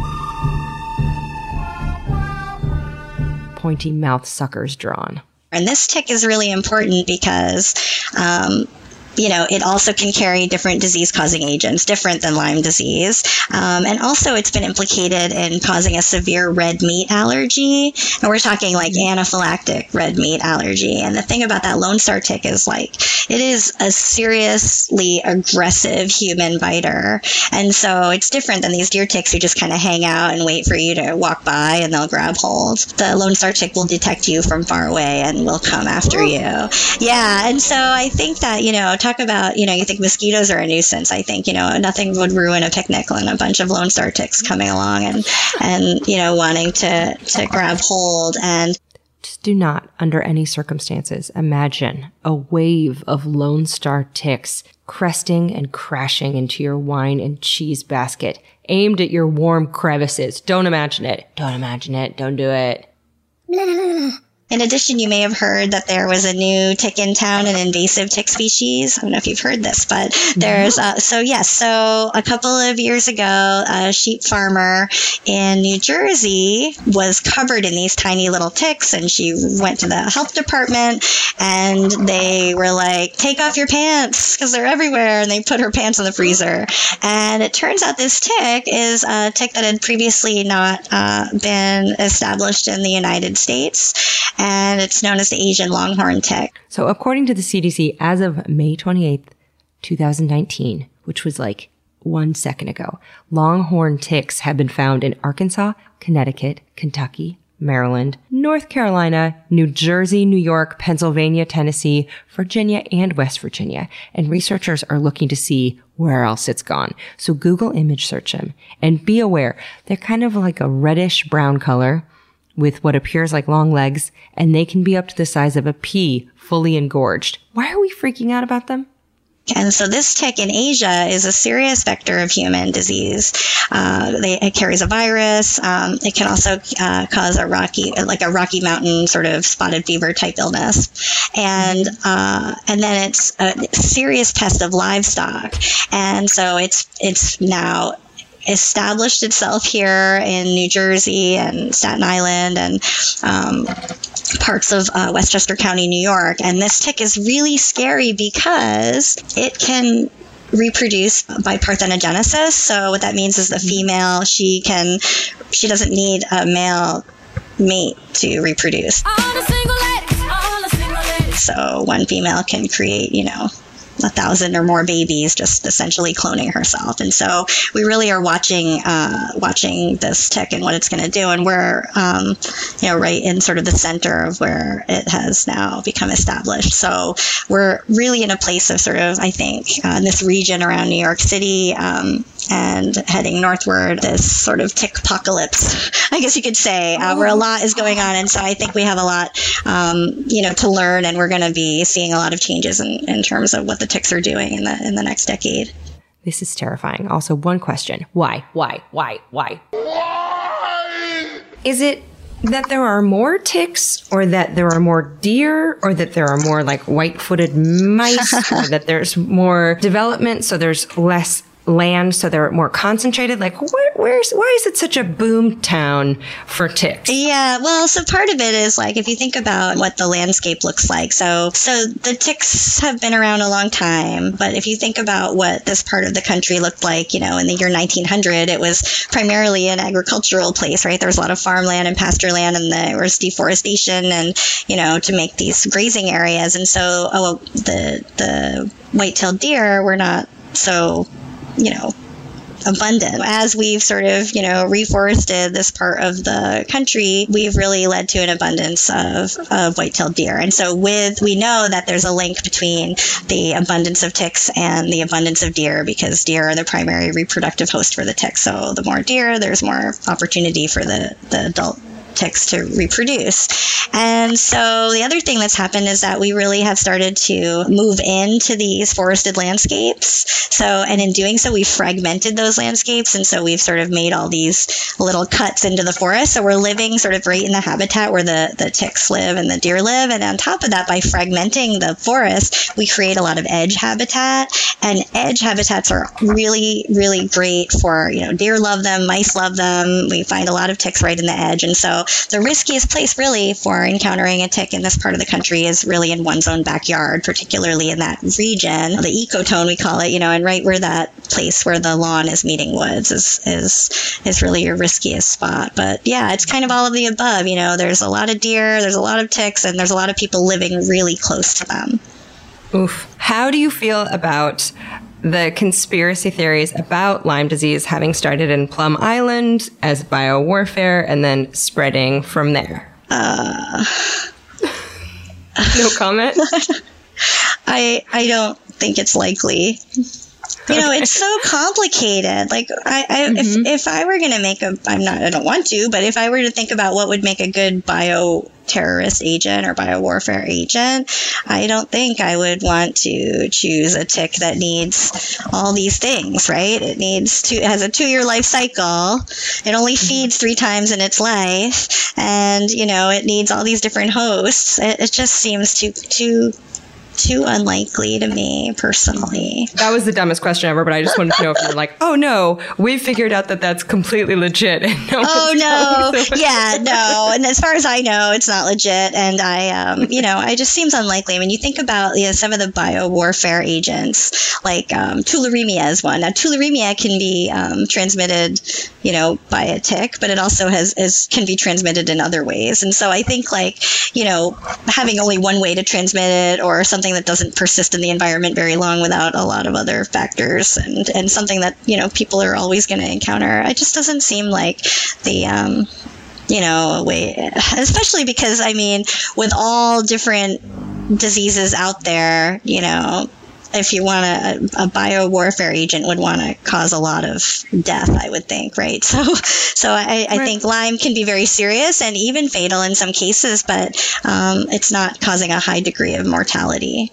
Pointy mouth suckers drawn. And this tick is really important because, um, you know, it also can carry different disease-causing agents, different than Lyme disease. Um, and also it's been implicated in causing a severe red meat allergy. And we're talking like anaphylactic red meat allergy. And the thing about that Lone Star tick is like, it is a seriously aggressive human biter. And so it's different than these deer ticks who just kind of hang out and wait for you to walk by and they'll grab hold. The Lone Star tick will detect you from far away and will come after you. Yeah. And so I think that, you know, talk about, you know, you think mosquitoes are a nuisance. I think, you know, nothing would ruin a picnic than a bunch of Lone Star ticks coming along and, and, you know, wanting to, to grab hold. And just do not, under any circumstances, imagine a wave of Lone Star ticks cresting and crashing into your wine and cheese basket, aimed at your warm crevices. Don't imagine it. Don't imagine it. Don't do it. In addition, you may have heard that there was a new tick in town, an invasive tick species. I don't know if you've heard this, but there's, uh, so yes, so a couple of years ago, a sheep farmer in New Jersey was covered in these tiny little ticks, and she went to the health department, and they were like, take off your pants, because they're everywhere, and they put her pants in the freezer. And it turns out this tick is a tick that had previously not uh, been established in the United States. And it's known as the Asian longhorn tick. So according to the C D C, as of May twenty-eighth, twenty nineteen, which was like one second ago, longhorn ticks have been found in Arkansas, Connecticut, Kentucky, Maryland, North Carolina, New Jersey, New York, Pennsylvania, Tennessee, Virginia, and West Virginia. And researchers are looking to see where else it's gone. So Google image search them and be aware. They're kind of like a reddish brown color with what appears like long legs, and they can be up to the size of a pea, fully engorged. Why are we freaking out about them? And so this tick in Asia is a serious vector of human disease. Uh, they, it carries a virus. Um, it can also uh, cause a rocky, like a Rocky Mountain sort of spotted fever type illness, and uh, and then it's a serious pest of livestock. And so it's it's now established itself here in New Jersey and Staten Island and um, parts of uh, Westchester County, New York. And this tick is really scary because it can reproduce by parthenogenesis. So what that means is the female, she can, she doesn't need a male mate to reproduce. All the single ladies, all the single ladies. So one female can create, you know, a thousand or more babies, just essentially cloning herself. And so we really are watching uh, watching this tick and what it's going to do. And we're um, you know, right in sort of the center of where it has now become established. So we're really in a place of sort of, I think, uh, in this region around New York City um, and heading northward, this sort of tick apocalypse, I guess you could say, uh, where a lot is going on. And so I think we have a lot, um, you know, to learn, and we're going to be seeing a lot of changes in, in terms of what the ticks are doing in the in the next decade. This is terrifying. Also, one question. Why? Why? Why? Why? Why? Is it that there are more ticks, or that there are more deer, or that there are more like white-footed mice, or that there's more development, so there's less land, so they're more concentrated? Like, where, where's why is it such a boom town for ticks? Yeah, well, so part of it is like, if you think about what the landscape looks like, so so the ticks have been around a long time, but if you think about what this part of the country looked like, you know, in the year nineteen hundred, it was primarily an agricultural place, right? There was a lot of farmland and pasture land, and there was deforestation, and, you know, to make these grazing areas. And so, oh, the the white-tailed deer were not so, you know, abundant. As we've sort of, you know, reforested this part of the country, we've really led to an abundance of, of white-tailed deer. And so with, we know that there's a link between the abundance of ticks and the abundance of deer, because deer are the primary reproductive host for the ticks. So the more deer, there's more opportunity for the, the adult ticks to reproduce. And so the other thing that's happened is that we really have started to move into these forested landscapes. So, and in doing so, we've fragmented those landscapes. And so we've sort of made all these little cuts into the forest. So we're living sort of right in the habitat where the, the ticks live and the deer live. And on top of that, by fragmenting the forest, we create a lot of edge habitat. And edge habitats are really, really great for, you know, deer love them, mice love them. We find a lot of ticks right in the edge. And so the riskiest place really for encountering a tick in this part of the country is really in one's own backyard, particularly in that region, the ecotone we call it, you know, and right where that place where the lawn is meeting woods is is is really your riskiest spot. But yeah, it's kind of all of the above. You know, there's a lot of deer, there's a lot of ticks, and there's a lot of people living really close to them. Oof. How do you feel about the conspiracy theories about Lyme disease having started in Plum Island as biowarfare and then spreading from there? Uh, no comment? I I don't think it's likely. You know, it's so complicated. Like, I, I mm-hmm. if if I were going to make a, I'm not, I don't want to, but if I were to think about what would make a good bio terrorist agent or biowarfare agent, I don't think I would want to choose a tick that needs all these things, right? It needs to, it has a two-year life cycle. It only feeds three times in its life, and you know, it needs all these different hosts. It, it just seems too too. too unlikely to me personally. That was the dumbest question ever, but I just wanted to know if you're like, oh no, we've figured out that that's completely legit. And no oh no, yeah, no. And as far as I know, it's not legit. And I, um, you know, it just seems unlikely. I mean, you think about, you know, some of the biowarfare agents, like um, tularemia is one. Now, tularemia can be um, transmitted, you know, by a tick, but it also has is can be transmitted in other ways. And so I think, like, you know, having only one way to transmit it, or something that doesn't persist in the environment very long without a lot of other factors, and, and something that, you know, people are always going to encounter. It just doesn't seem like the, um, you know, way, especially because, I mean, with all different diseases out there, you know, if you want a, a biowarfare agent would want to cause a lot of death, I would think, right? So, so I, I right. think Lyme can be very serious and even fatal in some cases, but um, it's not causing a high degree of mortality.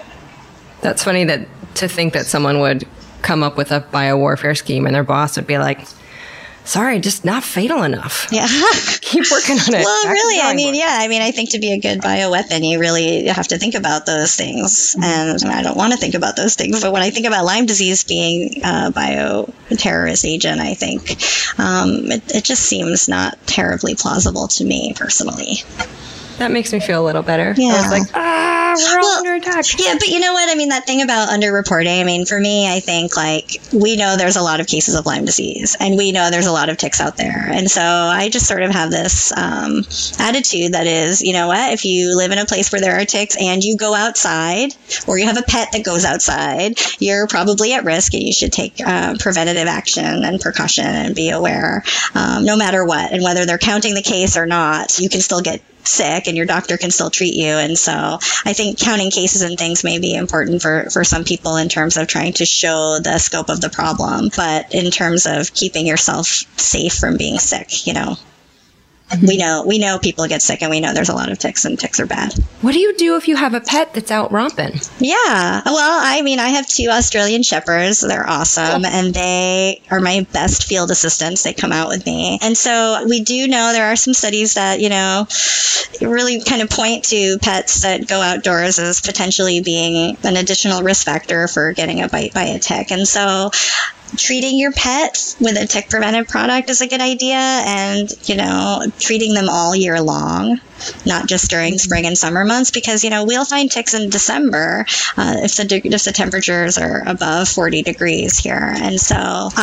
That's funny that to think that someone would come up with a biowarfare scheme and their boss would be like, sorry, just not fatal enough. Yeah. Keep working on it. Well, Back really, I mean, yeah, I mean, I think to be a good bioweapon, you really have to think about those things. And I don't want to think about those things. But when I think about Lyme disease being a bioterrorist agent, I think um, it, it just seems not terribly plausible to me personally. That makes me feel a little better. Yeah. I was like, ah, we're all well, under attack. Yeah, but you know what? I mean, that thing about underreporting, I mean, for me, I think, like, we know there's a lot of cases of Lyme disease, and we know there's a lot of ticks out there. And so I just sort of have this um, attitude that is, you know what? If you live in a place where there are ticks and you go outside, or you have a pet that goes outside, you're probably at risk, and you should take uh, preventative action and precaution and be aware, um, no matter what. And whether they're counting the case or not, you can still get sick and your doctor can still treat you. And so I think counting cases and things may be important for, for some people in terms of trying to show the scope of the problem. But in terms of keeping yourself safe from being sick, you know, mm-hmm. we know we know people get sick, and we know there's a lot of ticks, and ticks are bad. What do you do if you have a pet that's out romping? Yeah. Well, I mean, I have two Australian Shepherds. They're awesome. Cool. And they are my best field assistants. They come out with me. And so we do know there are some studies that, you know, really kind of point to pets that go outdoors as potentially being an additional risk factor for getting a bite by a tick. And so treating your pet with a tick preventive product is a good idea, and, you know, treating them all year long, not just during spring and summer months, because, you know, we'll find ticks in December uh, if the if the temperatures are above forty degrees here. And so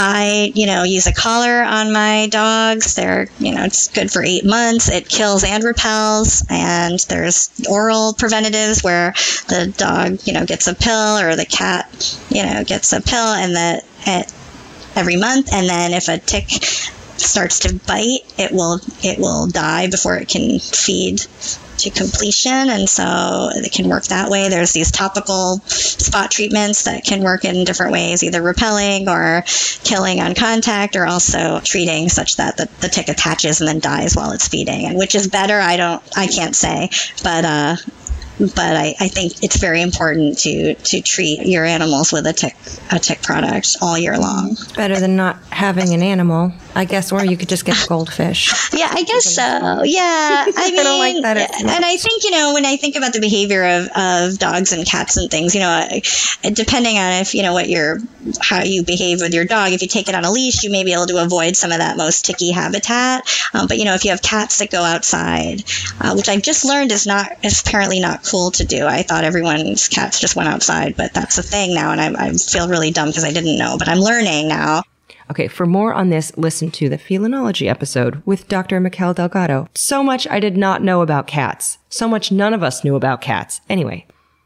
I, you know, use a collar on my dogs. They're, you know, it's good for eight months. It kills and repels. And there's oral preventatives where the dog, you know, gets a pill, or the cat, you know, gets a pill, and the it, every month. And then if a tick starts to bite, it will it will die before it can feed to completion. And so it can work that way. There's these topical spot treatments that can work in different ways, either repelling or killing on contact, or also treating such that the, the tick attaches and then dies while it's feeding. And which is better, I don't I can't say, but uh But I, I think it's very important to, to treat your animals with a tick a tick product all year long. Better than not having an animal, I guess, or you could just get goldfish. Yeah, I guess so. Yeah, I mean, I don't like that as much. And I think, you know, when I think about the behavior of, of dogs and cats and things, you know, depending on if, you know, what your how you behave with your dog, if you take it on a leash, you may be able to avoid some of that most ticky habitat. Um, but, you know, if you have cats that go outside, uh, which I've just learned is not is apparently not cool to do. I thought everyone's cats just went outside, but that's a thing now, and I, I feel really dumb because I didn't know, but I'm learning now. Okay, for more on this, listen to the Felinology episode with Doctor Mikel Delgado. So much I did not know about cats. So much none of us knew about cats. Anyway,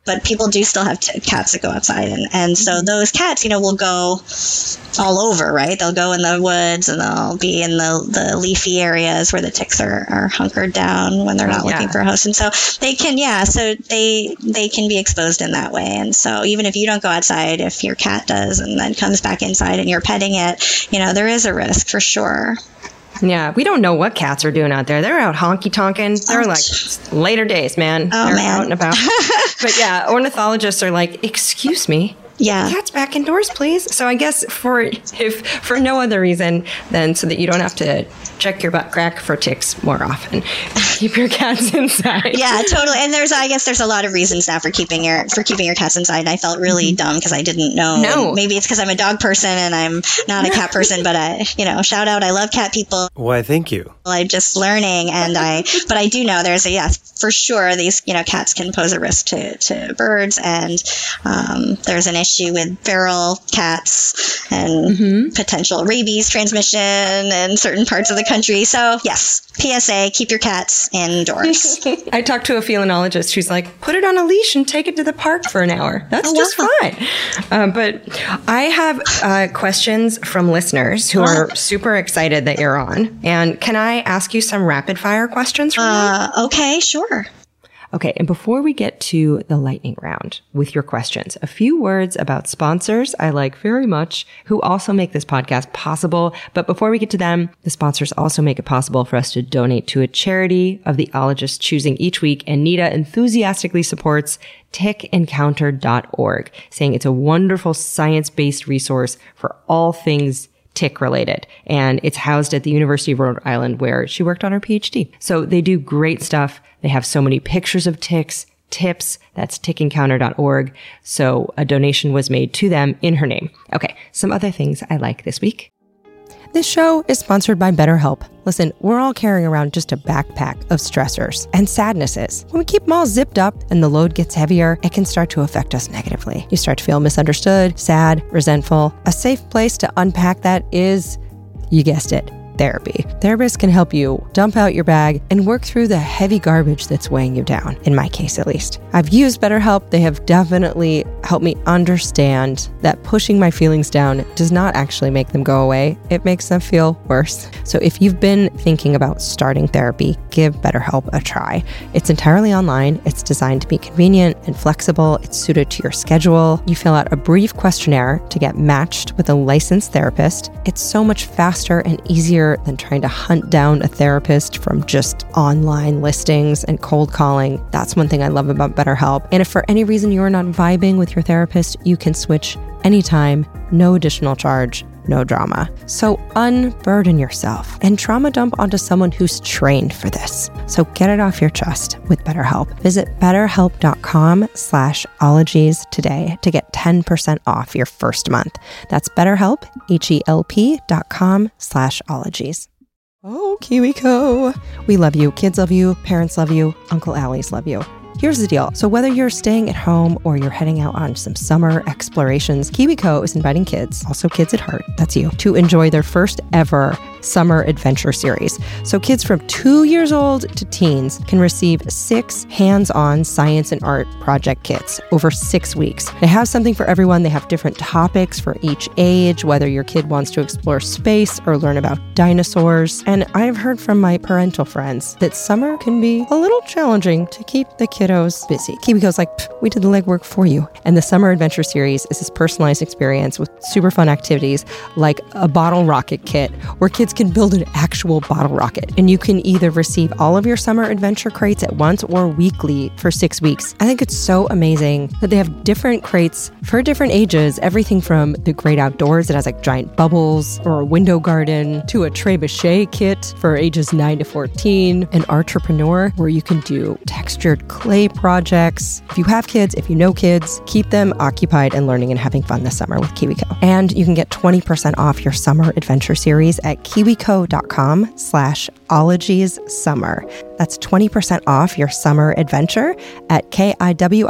but people do still have t- cats that go outside. And, and so those cats, you know, will go all over, right? They'll go in the woods and they'll be in the, the leafy areas where the ticks are, are hunkered down when they're not oh, yeah. looking for a host. And so they can, yeah, so they, they can be exposed in that way. And so even if you don't go outside, if your cat does and then comes back inside and you're petting it, you know, there is a risk for sure. Yeah, we don't know what cats are doing out there. They're out honky-tonking. They're oh, like later days, man. Oh, They're man. out and about. But yeah, ornithologists are like, excuse me. Yeah. Cats back indoors, please. So I guess for if for no other reason than so that you don't have to check your butt crack for ticks more often, keep your cats inside. Yeah, totally. And there's, I guess, there's a lot of reasons now for keeping your for keeping your cats inside. And I felt really mm-hmm. dumb because I didn't know. No. And maybe it's because I'm a dog person and I'm not a cat person. But I, you know, shout out, I love cat people. Why, thank you. I'm just learning, and I, but I do know there's a yes for sure. These, you know, cats can pose a risk to to birds, and um, there's an issue with feral cats and mm-hmm. potential rabies transmission in certain parts of the country. So yes, P S A, keep your cats indoors. I talked to a felinologist who's like, put it on a leash and take it to the park for an hour. That's oh, just wow. fine. Um, but I have uh, questions from listeners who are super excited that you're on. And can I ask you some rapid fire questions from uh, you? Okay, sure. Okay, and before we get to the lightning round with your questions, a few words about sponsors I like very much who also make this podcast possible. But before we get to them, the sponsors also make it possible for us to donate to a charity of the ologist's choosing each week. And Nita enthusiastically supports tick encounter dot org, saying it's a wonderful science-based resource for all things tick related. And it's housed at the University of Rhode Island where she worked on her PhD. So they do great stuff. They have so many pictures of ticks, tips. That's tick encounter dot org. So a donation was made to them in her name. Okay. Some other things I like this week. This show is sponsored by BetterHelp. Listen, we're all carrying around just a backpack of stressors and sadnesses. When we keep them all zipped up and the load gets heavier, it can start to affect us negatively. You start to feel misunderstood, sad, resentful. A safe place to unpack that is, you guessed it, therapy. Therapists can help you dump out your bag and work through the heavy garbage that's weighing you down, in my case at least. I've used BetterHelp. They have definitely helped me understand that pushing my feelings down does not actually make them go away. It makes them feel worse. So if you've been thinking about starting therapy, give BetterHelp a try. It's entirely online. It's designed to be convenient and flexible. It's suited to your schedule. You fill out a brief questionnaire to get matched with a licensed therapist. It's so much faster and easier than trying to hunt down a therapist from just online listings and cold calling. That's one thing I love about BetterHelp. And if for any reason you're not vibing with your therapist, you can switch anytime, no additional charge, no drama. So unburden yourself and trauma dump onto someone who's trained for this. So get it off your chest with BetterHelp. Visit betterhelp.com slash ologies today to get ten percent off your first month. That's BetterHelp, H-E-L-P dot com slash ologies. Oh, KiwiCo. We love you. Kids love you. Parents love you. Uncle Allie's love you. Here's the deal. So whether you're staying at home or you're heading out on some summer explorations, KiwiCo is inviting kids, also kids at heart, that's you, to enjoy their first ever summer adventure series. So kids from two years old to teens can receive six hands-on science and art project kits over six weeks. They have something for everyone. They have different topics for each age, whether your kid wants to explore space or learn about dinosaurs. And I've heard from my parental friends that summer can be a little challenging to keep the kiddos busy. KiwiCo's like, we did the legwork for you. And the Summer Adventure Series is this personalized experience with super fun activities like a bottle rocket kit where kids can build an actual bottle rocket. And you can either receive all of your summer adventure crates at once or weekly for six weeks. I think it's so amazing that they have different crates for different ages, everything from the great outdoors that has like giant bubbles or a window garden to a trebuchet kit for ages nine to fourteen, an entrepreneur where you can do textured clay projects. If you have kids, if you know kids, keep them occupied and learning and having fun this summer with KiwiCo. And you can get twenty percent off your summer adventure series at kiwico.com slash ologies summer. That's twenty percent off your summer adventure at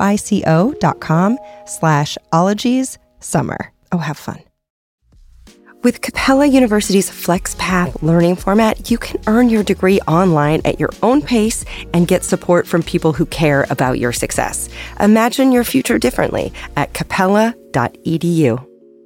K-I-W-I-C-O dot com slash ologies summer. Oh, have fun. With Capella University's FlexPath learning format, you can earn your degree online at your own pace and get support from people who care about your success. Imagine your future differently at capella dot e d u.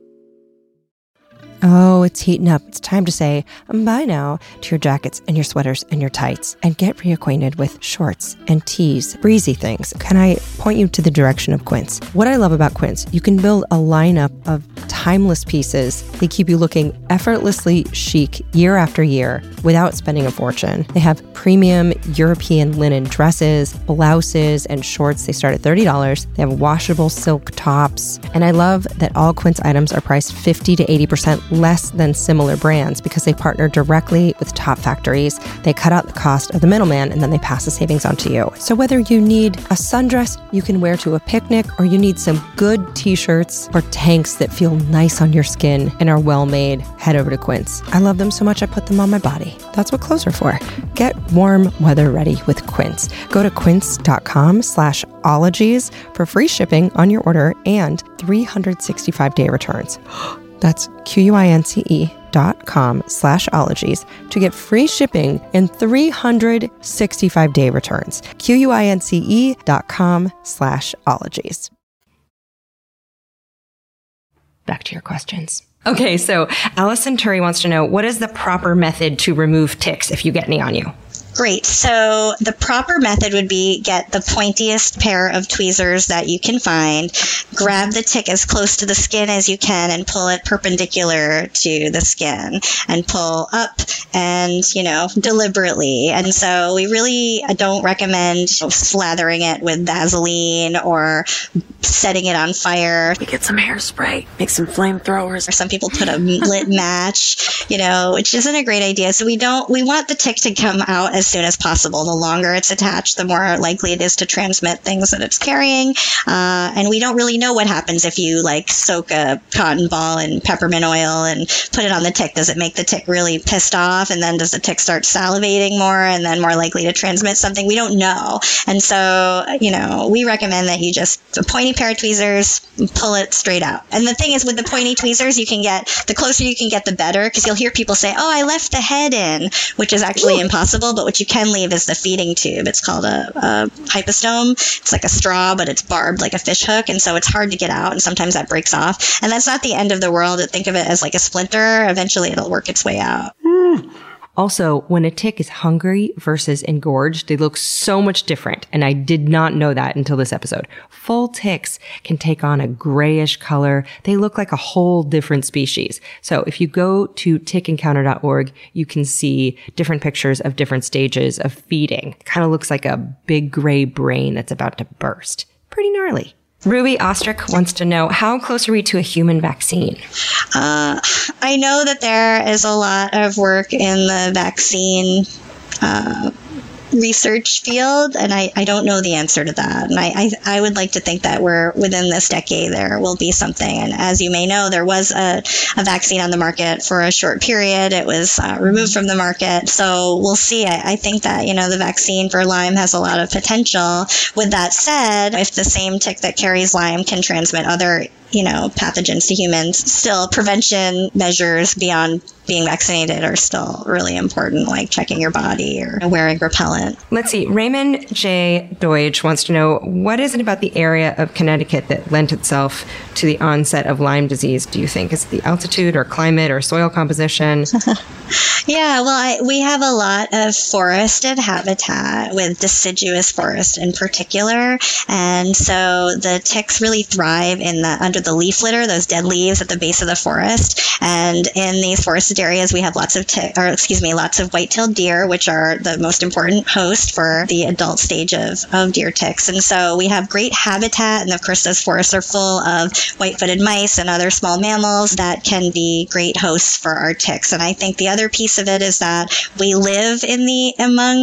Oh, it's heating up. It's time to say bye now to your jackets and your sweaters and your tights and get reacquainted with shorts and tees, breezy things. Can I point you to the direction of Quince? What I love about Quince, you can build a lineup of timeless pieces. They keep you looking effortlessly chic year after year without spending a fortune. They have premium European linen dresses, blouses, and shorts. They start at thirty dollars. They have washable silk tops. And I love that all Quince items are priced fifty to eighty percent less than similar brands because they partner directly with top factories. They cut out the cost of the middleman and then they pass the savings on to you. So whether you need a sundress you can wear to a picnic or you need some good t-shirts or tanks that feel nice on your skin and are well made, head over to Quince. I love them so much I put them on my body. That's what clothes are for. Get warm weather ready with Quince. Go to quince.com slash ologies for free shipping on your order and three hundred sixty-five day returns. That's Q-U-I-N-C-E dot com slash ologies to get free shipping and three hundred sixty-five day returns. Q-U-I-N-C-E dot com slash ologies. Back to your questions. Okay, so Allison Turry wants to know, what is the proper method to remove ticks if you get any on you? Great. So the proper method would be get the pointiest pair of tweezers that you can find, grab the tick as close to the skin as you can and pull it perpendicular to the skin and pull up and, you know, deliberately. And so we really don't recommend slathering it with Vaseline or setting it on fire. We get some hairspray, make some flamethrowers. Or some people put a lit match, you know, which isn't a great idea. So we don't, we want the tick to come out as soon as possible. The longer it's attached, the more likely it is to transmit things that it's carrying. Uh, and we don't really know what happens if you like soak a cotton ball in peppermint oil and put it on the tick. Does it make the tick really pissed off? And then does the tick start salivating more and then more likely to transmit something? We don't know. And so, you know, we recommend that you just, a pointy pair of tweezers, pull it straight out. And the thing is with the pointy tweezers, you can get, the closer you can get, the better, because you'll hear people say, oh, I left the head in, which is actually Ooh. impossible. But what you can leave is the feeding tube. It's called a, a hypostome. It's like a straw, but it's barbed like a fish hook. And so it's hard to get out. And sometimes that breaks off. And that's not the end of the world. Think of it as like a splinter. Eventually it'll work its way out. Mm. Also, when a tick is hungry versus engorged, they look so much different. And I did not know that until this episode. Full ticks can take on a grayish color. They look like a whole different species. So if you go to tick encounter dot org, you can see different pictures of different stages of feeding. It kind of looks like a big gray brain that's about to burst. Pretty gnarly. Ruby Ostrick wants to know, how close are we to a human vaccine? Uh, I know that there is a lot of work in the vaccine uh, research field, and I, I don't know the answer to that. And I, I, I would like to think that we're within this decade there will be something. And as you may know, there was a, a vaccine on the market for a short period. It was uh, removed from the market. So we'll see. I, I think that, you know, the vaccine for Lyme has a lot of potential. With that said, if the same tick that carries Lyme can transmit other, you know, pathogens to humans, still prevention measures beyond being vaccinated are still really important, like checking your body or wearing repellent. Let's see. Raymond J. Deutsch wants to know, what is it about the area of Connecticut that lent itself to the onset of Lyme disease, do you think? Is it the altitude or climate or soil composition? Yeah, well, I, we have a lot of forested habitat with deciduous forest in particular. And so the ticks really thrive in the under the leaf litter, those dead leaves at the base of the forest. And in these forested areas, we have lots of tick, or excuse me, lots of white-tailed deer, which are the most important host for the adult stage of, of deer ticks. And so we have great habitat. And of course, those forests are full of white-footed mice and other small mammals that can be great hosts for our ticks. And I think the other piece of it is that we live in the among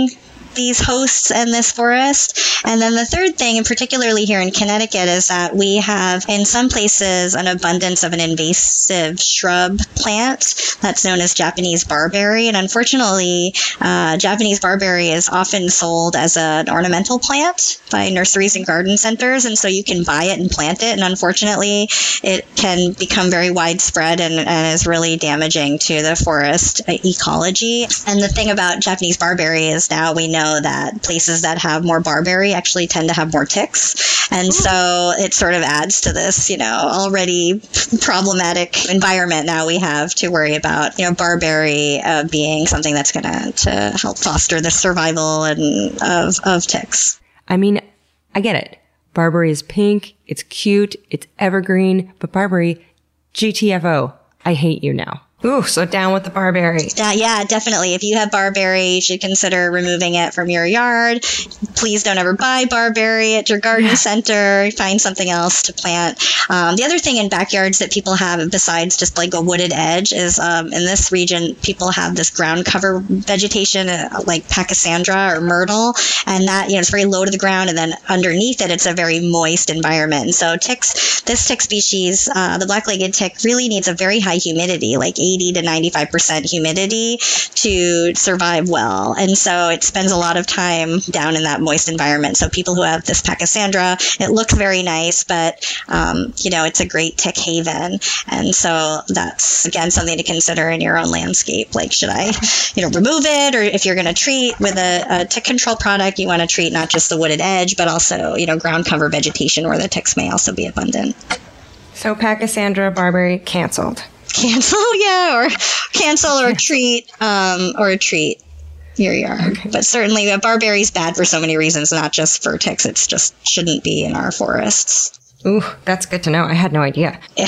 these hosts in this forest. And then the third thing, and particularly here in Connecticut, is that we have in some places an abundance of an invasive shrub plant that's known as Japanese barberry. And unfortunately, uh, Japanese barberry is often sold as an ornamental plant by nurseries and garden centers. And so you can buy it and plant it. And unfortunately, it can become very widespread and, and is really damaging to the forest ecology. And the thing about Japanese barberry is now we know that places that have more barberry actually tend to have more ticks. And so it sort of adds to this, you know, already problematic environment now we have to worry about, you know, barberry uh, being something that's going to to help foster the survival and of, of ticks. I mean, I get it. Barberry is pink, it's cute, it's evergreen, but barberry, G T F O, I hate you now. Ooh, so down with the barberry. Uh, yeah, definitely. If you have barberry, you should consider removing it from your yard. Please don't ever buy barberry at your garden yeah. center. Find something else to plant. Um, the other thing in backyards that people have, besides just like a wooded edge, is um, in this region, people have this ground cover vegetation uh, like Pachysandra or myrtle. And that, you know, it's very low to the ground. And then underneath it, it's a very moist environment. And so ticks, this tick species, uh, the black-legged tick, really needs a very high humidity, like eighty to ninety-five percent humidity to survive well. And so it spends a lot of time down in that moist environment. So people who have this Pachysandra, it looks very nice, but, um, you know, it's a great tick haven. And so that's, again, something to consider in your own landscape. Like, should I, you know, remove it? Or if you're going to treat with a, a tick control product, you want to treat not just the wooded edge, but also, you know, ground cover vegetation where the ticks may also be abundant. So Pachysandra barberry canceled. Cancel, yeah, or cancel or treat, um, or treat your yard. Okay. But certainly, uh, barberry is bad for so many reasons, not just for ticks. It's just shouldn't be in our forests. Ooh, that's good to know. I had no idea. Yeah.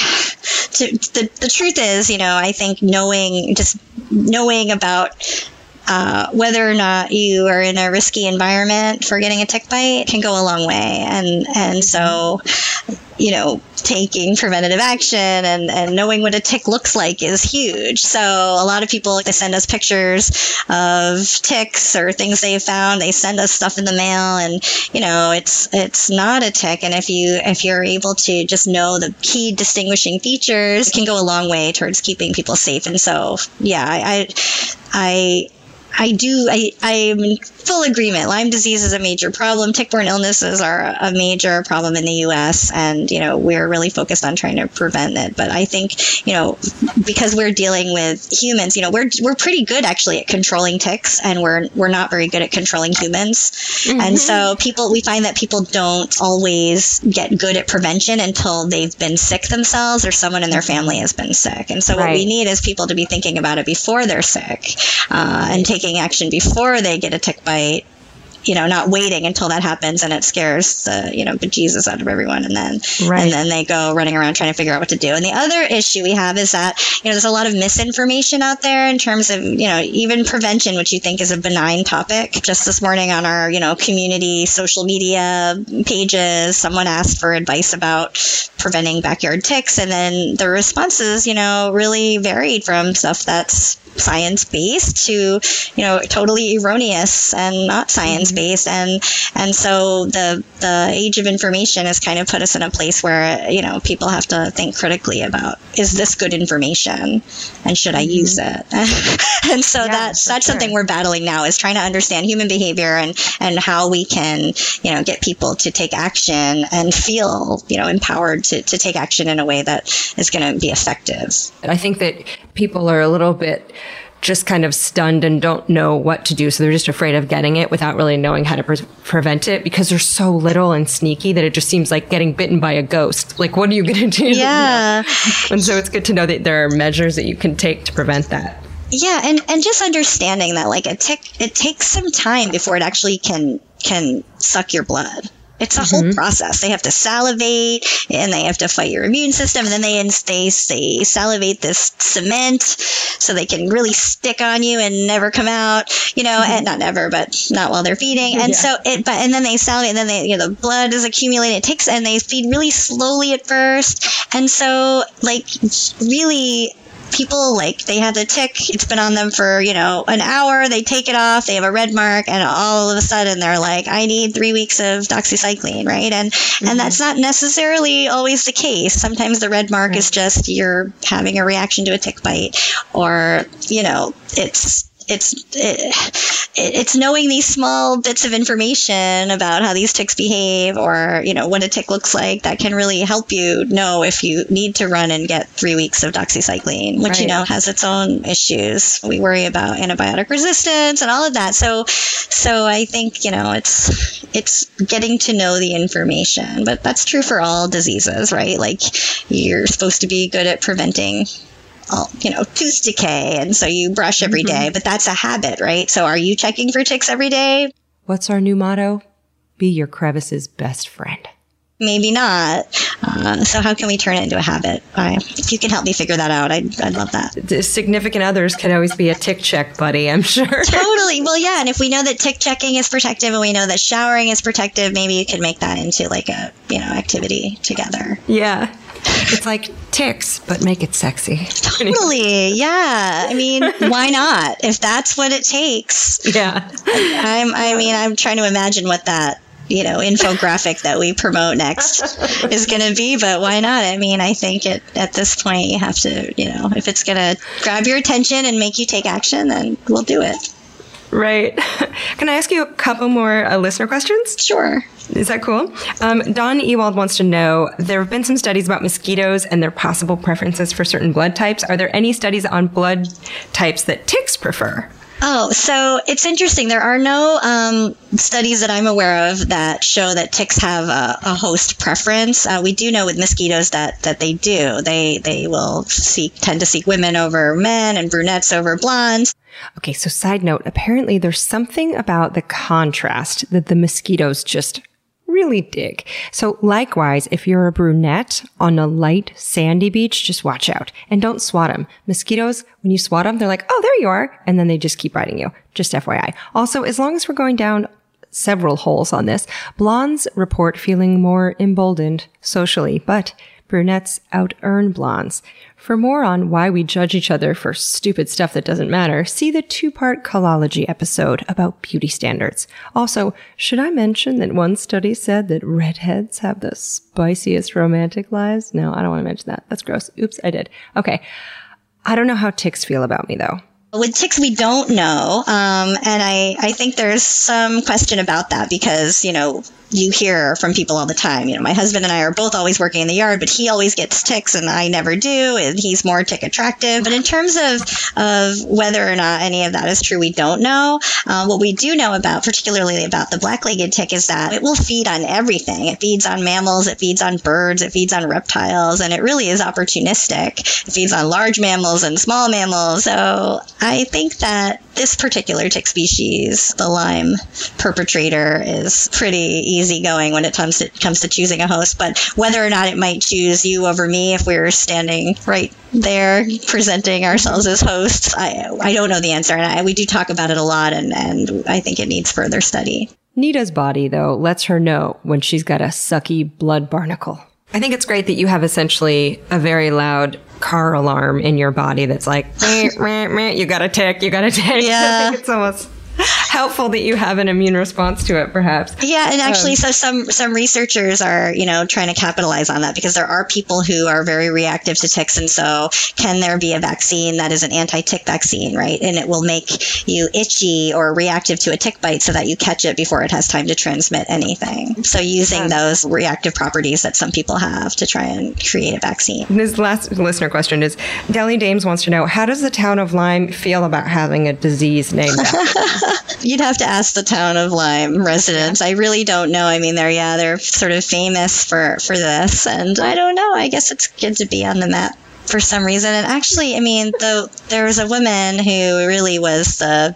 The the truth is, you know, I think knowing just knowing about uh, whether or not you are in a risky environment for getting a tick bite can go a long way, and and so. You know, taking preventative action and, and knowing what a tick looks like is huge. So a lot of people, they send us pictures of ticks or things they've found. They send us stuff in the mail, and, you know, it's it's not a tick. And if, you, if you're able to just know the key distinguishing features, it can go a long way towards keeping people safe. And so, yeah, I... I, I I do, I, I'm in full agreement. Lyme disease is a major problem. Tick-borne illnesses are a major problem in the U S, and, you know, we're really focused on trying to prevent it. But I think, you know, because we're dealing with humans, you know, we're we're pretty good actually at controlling ticks, and we're we're not very good at controlling humans. Mm-hmm. And so people, we find that people don't always get good at prevention until they've been sick themselves or someone in their family has been sick. And so right. what we need is people to be thinking about it before they're sick, uh, and take taking action before they get a tick bite, you know, not waiting until that happens and it scares the, you know, bejesus out of everyone. And then, right. and then they go running around trying to figure out what to do. And the other issue we have is that, you know, there's a lot of misinformation out there in terms of, you know, even prevention, which you think is a benign topic. Just this morning on our, you know, community social media pages, someone asked for advice about preventing backyard ticks. And then the responses, you know, really varied from stuff that's science-based to, you know, totally erroneous and not science-based. And and so the the age of information has kind of put us in a place where, you know, people have to think critically about, is this good information and should I mm-hmm. use it? And so yeah, that's that's sure. something we're battling now, is trying to understand human behavior and, and how we can, you know, get people to take action and feel, you know, empowered to, to take action in a way that is going to be effective. And I think that people are a little bit just kind of stunned and don't know what to do. So they're just afraid of getting it without really knowing how to pre- prevent it, because they're so little and sneaky that it just seems like getting bitten by a ghost. Like, what are you going to do? Yeah. And so it's good to know that there are measures that you can take to prevent that. Yeah. And, and just understanding that, like, a tick, it takes some time before it actually can, can suck your blood. It's a mm-hmm. whole process. They have to salivate, and they have to fight your immune system. And then they, they, they salivate this cement so they can really stick on you and never come out, you know, mm-hmm. and not never, but not while they're feeding. And yeah. so it, but, and then they salivate, and then they, you know, the blood is accumulating. It takes, and they feed really slowly at first. And so, like, really, people, like, they have the tick, it's been on them for, you know, an hour, they take it off, they have a red mark, and all of a sudden they're like, I need three weeks of doxycycline, right? And mm-hmm. and that's not necessarily always the case. Sometimes the red mark right. is just you're having a reaction to a tick bite, or, you know, it's It's it, it's knowing these small bits of information about how these ticks behave, or, you know, what a tick looks like, that can really help you know if you need to run and get three weeks of doxycycline, which, right. you know, has its own issues. We worry about antibiotic resistance and all of that. So, so I think, you know, it's it's getting to know the information, but that's true for all diseases, right? Like, you're supposed to be good at preventing All, you know, tooth decay, and so you brush every mm-hmm. day, but that's a habit, right? So are you checking for ticks every day? What's our new motto? Be your crevice's best friend. Maybe not. Uh, so how can we turn it into a habit? I, if you can help me figure that out, I'd, I'd love that. The significant others can always be a tick check buddy, I'm sure. Totally. Well, yeah, and if we know that tick checking is protective and we know that showering is protective, maybe you can make that into like a, you know, activity together. Yeah. It's like ticks, but make it sexy. Totally. Yeah. I mean, why not? If that's what it takes. Yeah. I'm, I mean, I'm trying to imagine what that, you know, infographic that we promote next is going to be, but why not? I mean, I think it, at this point you have to, you know, if it's going to grab your attention and make you take action, then we'll do it. Right. Can I ask you a couple more uh, listener questions? Sure. Is that cool? Um, Don Ewald wants to know, there have been some studies about mosquitoes and their possible preferences for certain blood types. Are there any studies on blood types that ticks prefer? Oh, so it's interesting. There are no um, studies that I'm aware of that show that ticks have a, a host preference. Uh, we do know with mosquitoes that, that they do. They they will seek tend to seek women over men and brunettes over blondes. Okay, so side note, apparently there's something about the contrast that the mosquitoes just really dig. So likewise, if you're a brunette on a light sandy beach, just watch out and don't swat them. Mosquitoes, when you swat them, they're like, oh, there you are. And then they just keep biting you. Just F Y I. Also, as long as we're going down several holes on this, blondes report feeling more emboldened socially, but brunettes out-earn blondes. For more on why we judge each other for stupid stuff that doesn't matter, see the two-part Colology episode about beauty standards. Also, should I mention that one study said that redheads have the spiciest romantic lives? No, I don't want to mention that. That's gross. Oops, I did. Okay. I don't know how ticks feel about me, though. With ticks, we don't know. Um, and I, I think there's some question about that because, you know, you hear from people all the time. You know, my husband and I are both always working in the yard, but he always gets ticks and I never do, and he's more tick attractive. But in terms of of whether or not any of that is true, we don't know. Uh, what we do know about, particularly about the black-legged tick, is that it will feed on everything. It feeds on mammals, it feeds on birds, it feeds on reptiles, and it really is opportunistic. It feeds on large mammals and small mammals. So I think that this particular tick species, the Lyme perpetrator, is pretty easygoing when it comes to comes to choosing a host. But whether or not it might choose you over me if we were standing right there presenting ourselves as hosts, I I don't know the answer. And I, we do talk about it a lot, and, and I think it needs further study. Nita's body, though, lets her know when she's got a sucky blood barnacle. I think it's great that you have essentially a very loud car alarm in your body that's like, meh, meh, meh, you got a tick, you got a tick. Yeah. I think it's almost helpful that you have an immune response to it, perhaps. Yeah, and actually, um, so some some researchers are, you know, trying to capitalize on that because there are people who are very reactive to ticks, and so can there be a vaccine that is an anti-tick vaccine, right? And it will make you itchy or reactive to a tick bite so that you catch it before it has time to transmit anything. So using um, those reactive properties that some people have to try and create a vaccine. This last listener question is, Deli Dames wants to know, how does the town of Lyme feel about having a disease named after them? You'd have to ask the town of Lyme residents. I really don't know. I mean, they're, yeah, they're sort of famous for, for this. And I don't know. I guess it's good to be on the map for some reason. And actually, I mean, the, there was a woman who really was the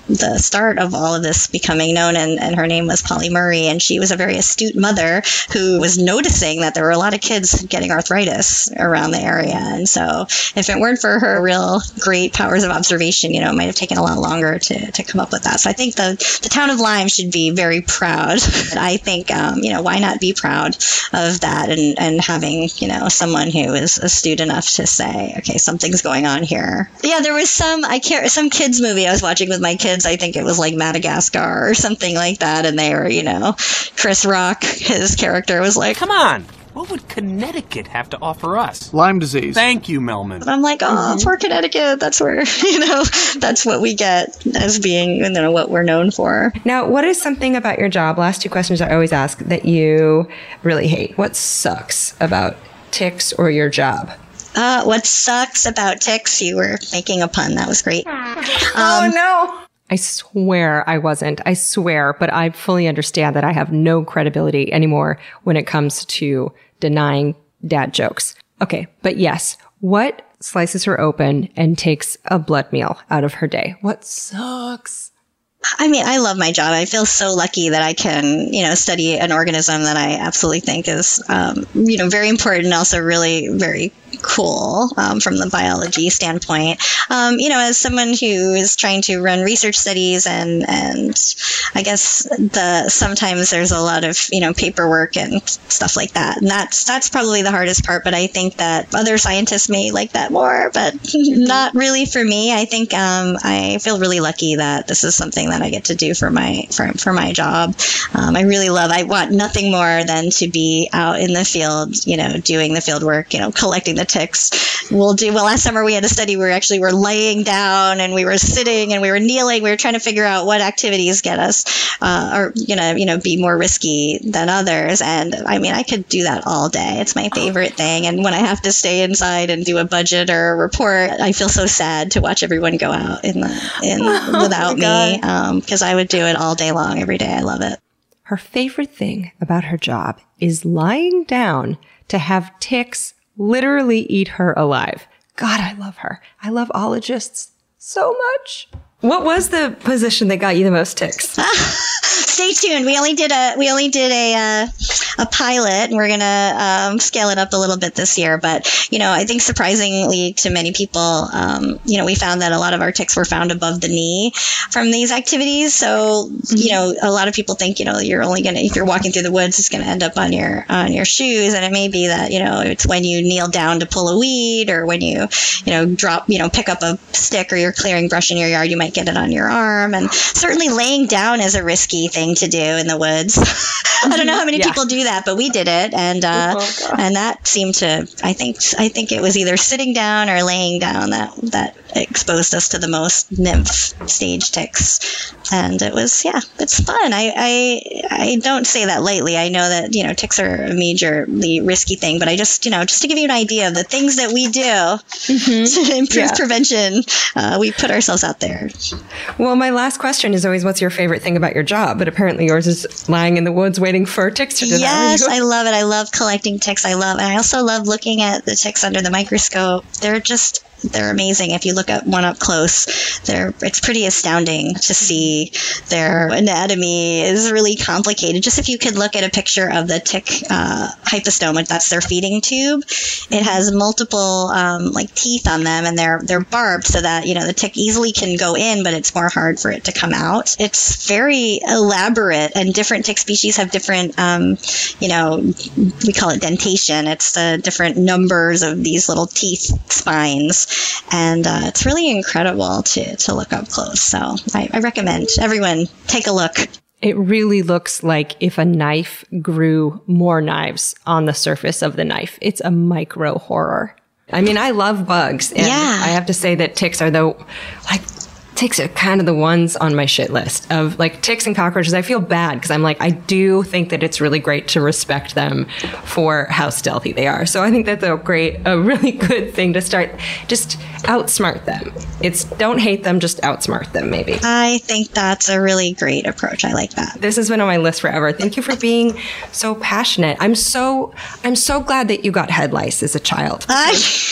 the start of all of this becoming known, and, and her name was Polly Murray, and she was a very astute mother who was noticing that there were a lot of kids getting arthritis around the area. And so if it weren't for her real great powers of observation, you know, it might have taken a lot longer to, to come up with that. So I think the, the town of Lyme should be very proud. I think, um, you know, why not be proud of that, and, and having, you know, someone who is astute enough to say, okay, something's going on here. Yeah, there was some, I can't, some kids movie I was watching with my kids. I think it was like Madagascar or something like that. And they were, you know, Chris Rock, his character was like, come on. What would Connecticut have to offer us? Lyme disease. Thank you, Melman. And I'm like, oh, mm-hmm. poor Connecticut. That's where, you know, that's what we get as being, you know, what we're known for. Now, what is something about your job, last two questions I always ask, that you really hate? What sucks about ticks or your job? Uh, what sucks about ticks? You were making a pun. That was great. Um, oh, no. I swear I wasn't. I swear, but I fully understand that I have no credibility anymore when it comes to denying dad jokes. Okay, but yes, what slices her open and takes a blood meal out of her day? What sucks? I mean, I love my job. I feel so lucky that I can, you know, study an organism that I absolutely think is, um, you know, very important and also really very cool um, from the biology standpoint. Um, you know, as someone who is trying to run research studies, and and I guess the sometimes there's a lot of, you know, paperwork and stuff like that, and that's that's probably the hardest part. But I think that other scientists may like that more, but not really for me. I think um, I feel really lucky that this is something that I get to do for my for, for my job. Um, I really love. I want nothing more than to be out in the field, you know, doing the field work, you know, collecting the ticks. We'll do, well, last summer we had a study where actually we're laying down and we were sitting and we were kneeling. We were trying to figure out what activities get us, uh, or, you know, you know, be more risky than others. And I mean, I could do that all day. It's my favorite thing. And when I have to stay inside and do a budget or a report, I feel so sad to watch everyone go out in the, in oh without me. Um, because I would do it all day long, every day. I love it. Her favorite thing about her job is lying down to have ticks literally eat her alive. God, I love her. I love ologists so much. What was the position that got you the most ticks? Stay tuned. We only did a we only did a uh, a pilot, and we're gonna um, scale it up a little bit this year. But you know, I think surprisingly to many people, um, you know, we found that a lot of our ticks were found above the knee from these activities. So mm-hmm. you know, a lot of people think, you know, you're only gonna, if you're walking through the woods, it's gonna end up on your on your shoes, and it may be that, you know, it's when you kneel down to pull a weed, or when you you know drop you know pick up a stick, or you're clearing brush in your yard, you might get it on your arm. And certainly laying down is a risky thing to do in the woods. I don't know how many yeah. people do that, but we did it, and uh, oh, and that seemed to. I think I think it was either sitting down or laying down that that exposed us to the most nymph stage ticks, and it was yeah, it's fun. I I I don't say that lightly. I know that, you know, ticks are a majorly risky thing, but I just you know just to give you an idea of the things that we do mm-hmm. to improve yeah. prevention, uh, we put ourselves out there. Well, my last question is always, what's your favorite thing about your job? But apparently yours is lying in the woods waiting for ticks to devour you. Yes, I love it. I love collecting ticks. I love, and I also love looking at the ticks under the microscope. They're just, they're amazing. If you look at one up close, they're, it's pretty astounding to see. Their anatomy is really complicated. Just if you could look at a picture of the tick uh, hypostome, that's their feeding tube, it has multiple um, like teeth on them, and they're they're barbed so that, you know, the tick easily can go in, but it's more hard for it to come out. It's very elaborate, and different tick species have different, um, you know, we call it dentation. It's the different numbers of these little teeth spines. And uh, it's really incredible to, to look up close. So I, I recommend everyone take a look. It really looks like if a knife grew more knives on the surface of the knife. It's a micro horror. I mean, I love bugs. And yeah. I have to say that ticks are the, like, ticks are kind of the ones on my shit list of, like, ticks and cockroaches. I feel bad because I'm like, I do think that it's really great to respect them for how stealthy they are. So I think that's a great, a really good thing to start. Just outsmart them. It's don't hate them, just outsmart them, maybe. I think that's a really great approach. I like that. This has been on my list forever. Thank you for being so passionate. I'm so, I'm so glad that you got head lice as a child. I,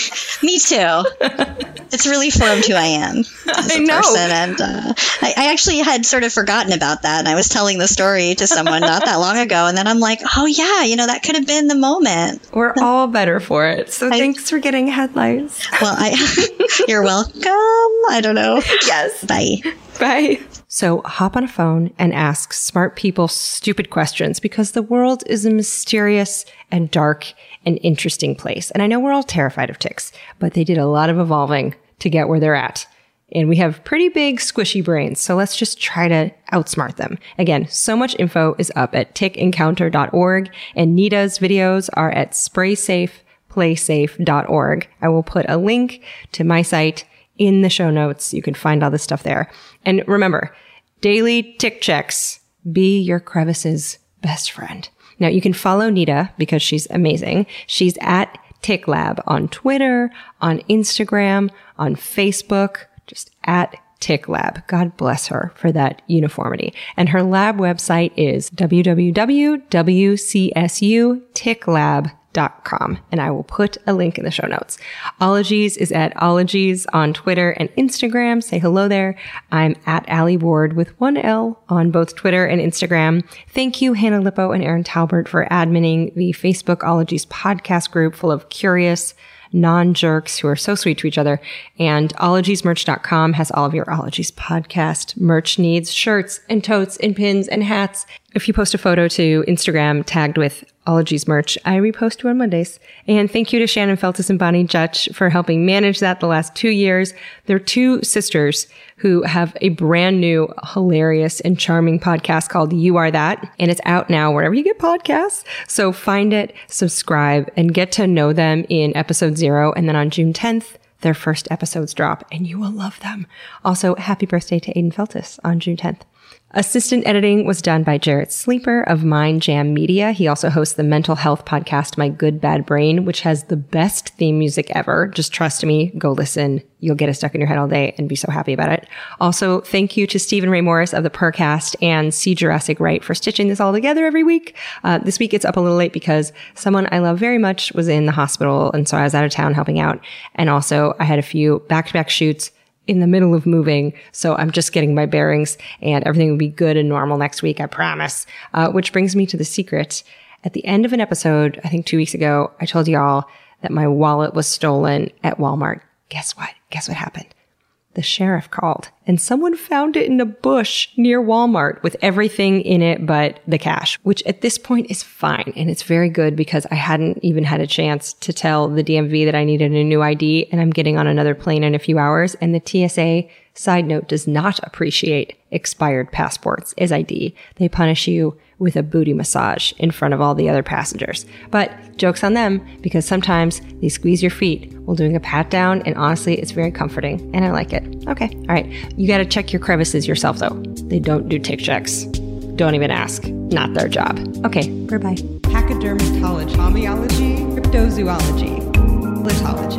Me too. It's really formed who I am as a I know. person. And uh, I, I actually had sort of forgotten about that. And I was telling the story to someone not that long ago. And then I'm like, oh, yeah, you know, that could have been the moment. We're all better for it. So I, thanks for getting headlines. Well, I, you're welcome. I don't know. Yes. Bye. Bye. So hop on a phone and ask smart people stupid questions, because the world is a mysterious and dark and interesting place. And I know we're all terrified of ticks, but they did a lot of evolving to get where they're at. And we have pretty big, squishy brains, so let's just try to outsmart them. Again, so much info is up at tick encounter dot org, and Nita's videos are at spray safe play safe dot org. I will put a link to my site in the show notes. You can find all this stuff there. And remember, daily tick checks. Be your crevice's best friend. Now, you can follow Nita because she's amazing. She's at Tick Lab on Twitter, on Instagram, on Facebook, just at Tick Lab. God bless her for that uniformity. And her lab website is w w w dot w c s u tick lab dot com. And I will put a link in the show notes. Ologies is at Ologies on Twitter and Instagram. Say hello there. I'm at Allie Ward with one L on both Twitter and Instagram. Thank you, Hannah Lippo and Aaron Talbert, for adminning the Facebook Ologies podcast group full of curious non-jerks who are so sweet to each other. And ologies merch dot com has all of your Ologies podcast merch needs, shirts and totes and pins and hats. If you post a photo to Instagram tagged with Ologies merch, I repost you on Mondays. And thank you to Shannon Feltus and Bonnie Jutch for helping manage that the last two years. They're two sisters who have a brand new, hilarious and charming podcast called You Are That. And it's out now wherever you get podcasts. So find it, subscribe, and get to know them in episode zero. And then on June tenth, their first episodes drop, and you will love them. Also, happy birthday to Aiden Feltus on June tenth. Assistant editing was done by Jarrett Sleeper of Mind Jam Media. He also hosts the mental health podcast, My Good Bad Brain, which has the best theme music ever. Just trust me, go listen. You'll get it stuck in your head all day and be so happy about it. Also, thank you to Stephen Ray Morris of the Purrcast and See Jurassic Right for stitching this all together every week. Uh, this week it's up a little late because someone I love very much was in the hospital, and so I was out of town helping out. And also, I had a few back-to-back shoots in the middle of moving. So I'm just getting my bearings, and everything will be good and normal next week, I promise. Uh, which brings me to the secret. At the end of an episode, I think two weeks ago, I told y'all that my wallet was stolen at Walmart. Guess what? Guess what happened? The sheriff called, and someone found it in a bush near Walmart with everything in it but the cash, which at this point is fine. And it's very good because I hadn't even had a chance to tell the D M V that I needed a new I D, and I'm getting on another plane in a few hours. And the T S A, side note, does not appreciate expired passports as I D. They punish you with a booty massage in front of all the other passengers. But joke's on them, because sometimes they squeeze your feet while doing a pat down, and honestly, it's very comforting, and I like it. Okay, all right. You gotta check your crevices yourself, though. They don't do tick checks. Don't even ask. Not their job. Okay, bye-bye. Pachydermatology, homeology, cryptozoology, litology,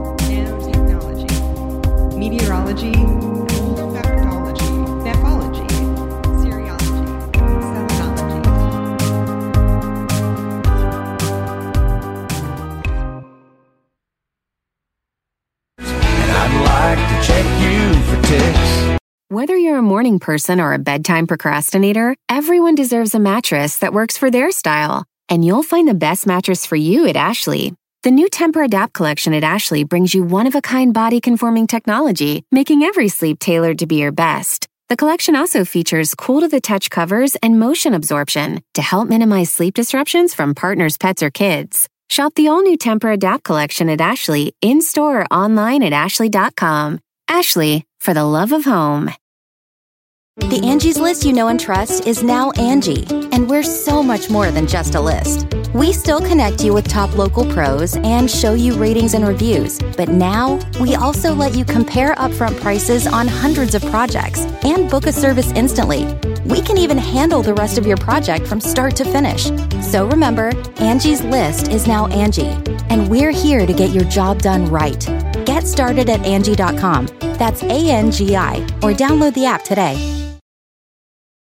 nanotechnology, meteorology, olfactology, nephology, serology, cellunology. And I'd like to check you for ticks. Whether you're a morning person or a bedtime procrastinator, everyone deserves a mattress that works for their style. And you'll find the best mattress for you at Ashley. The new Tempur-Adapt collection at Ashley brings you one-of-a-kind body-conforming technology, making every sleep tailored to be your best. The collection also features cool-to-the-touch covers and motion absorption to help minimize sleep disruptions from partners, pets, or kids. Shop the all-new Tempur-Adapt collection at Ashley, in-store or online at ashley dot com. Ashley, for the love of home. The Angie's List you know and trust is now Angie, and we're so much more than just a list. We still connect you with top local pros and show you ratings and reviews, but now we also let you compare upfront prices on hundreds of projects and book a service instantly. We can even handle the rest of your project from start to finish. So remember, Angie's List is now Angie, and we're here to get your job done right. Get started at Angie dot com. That's A N G I, or download the app today.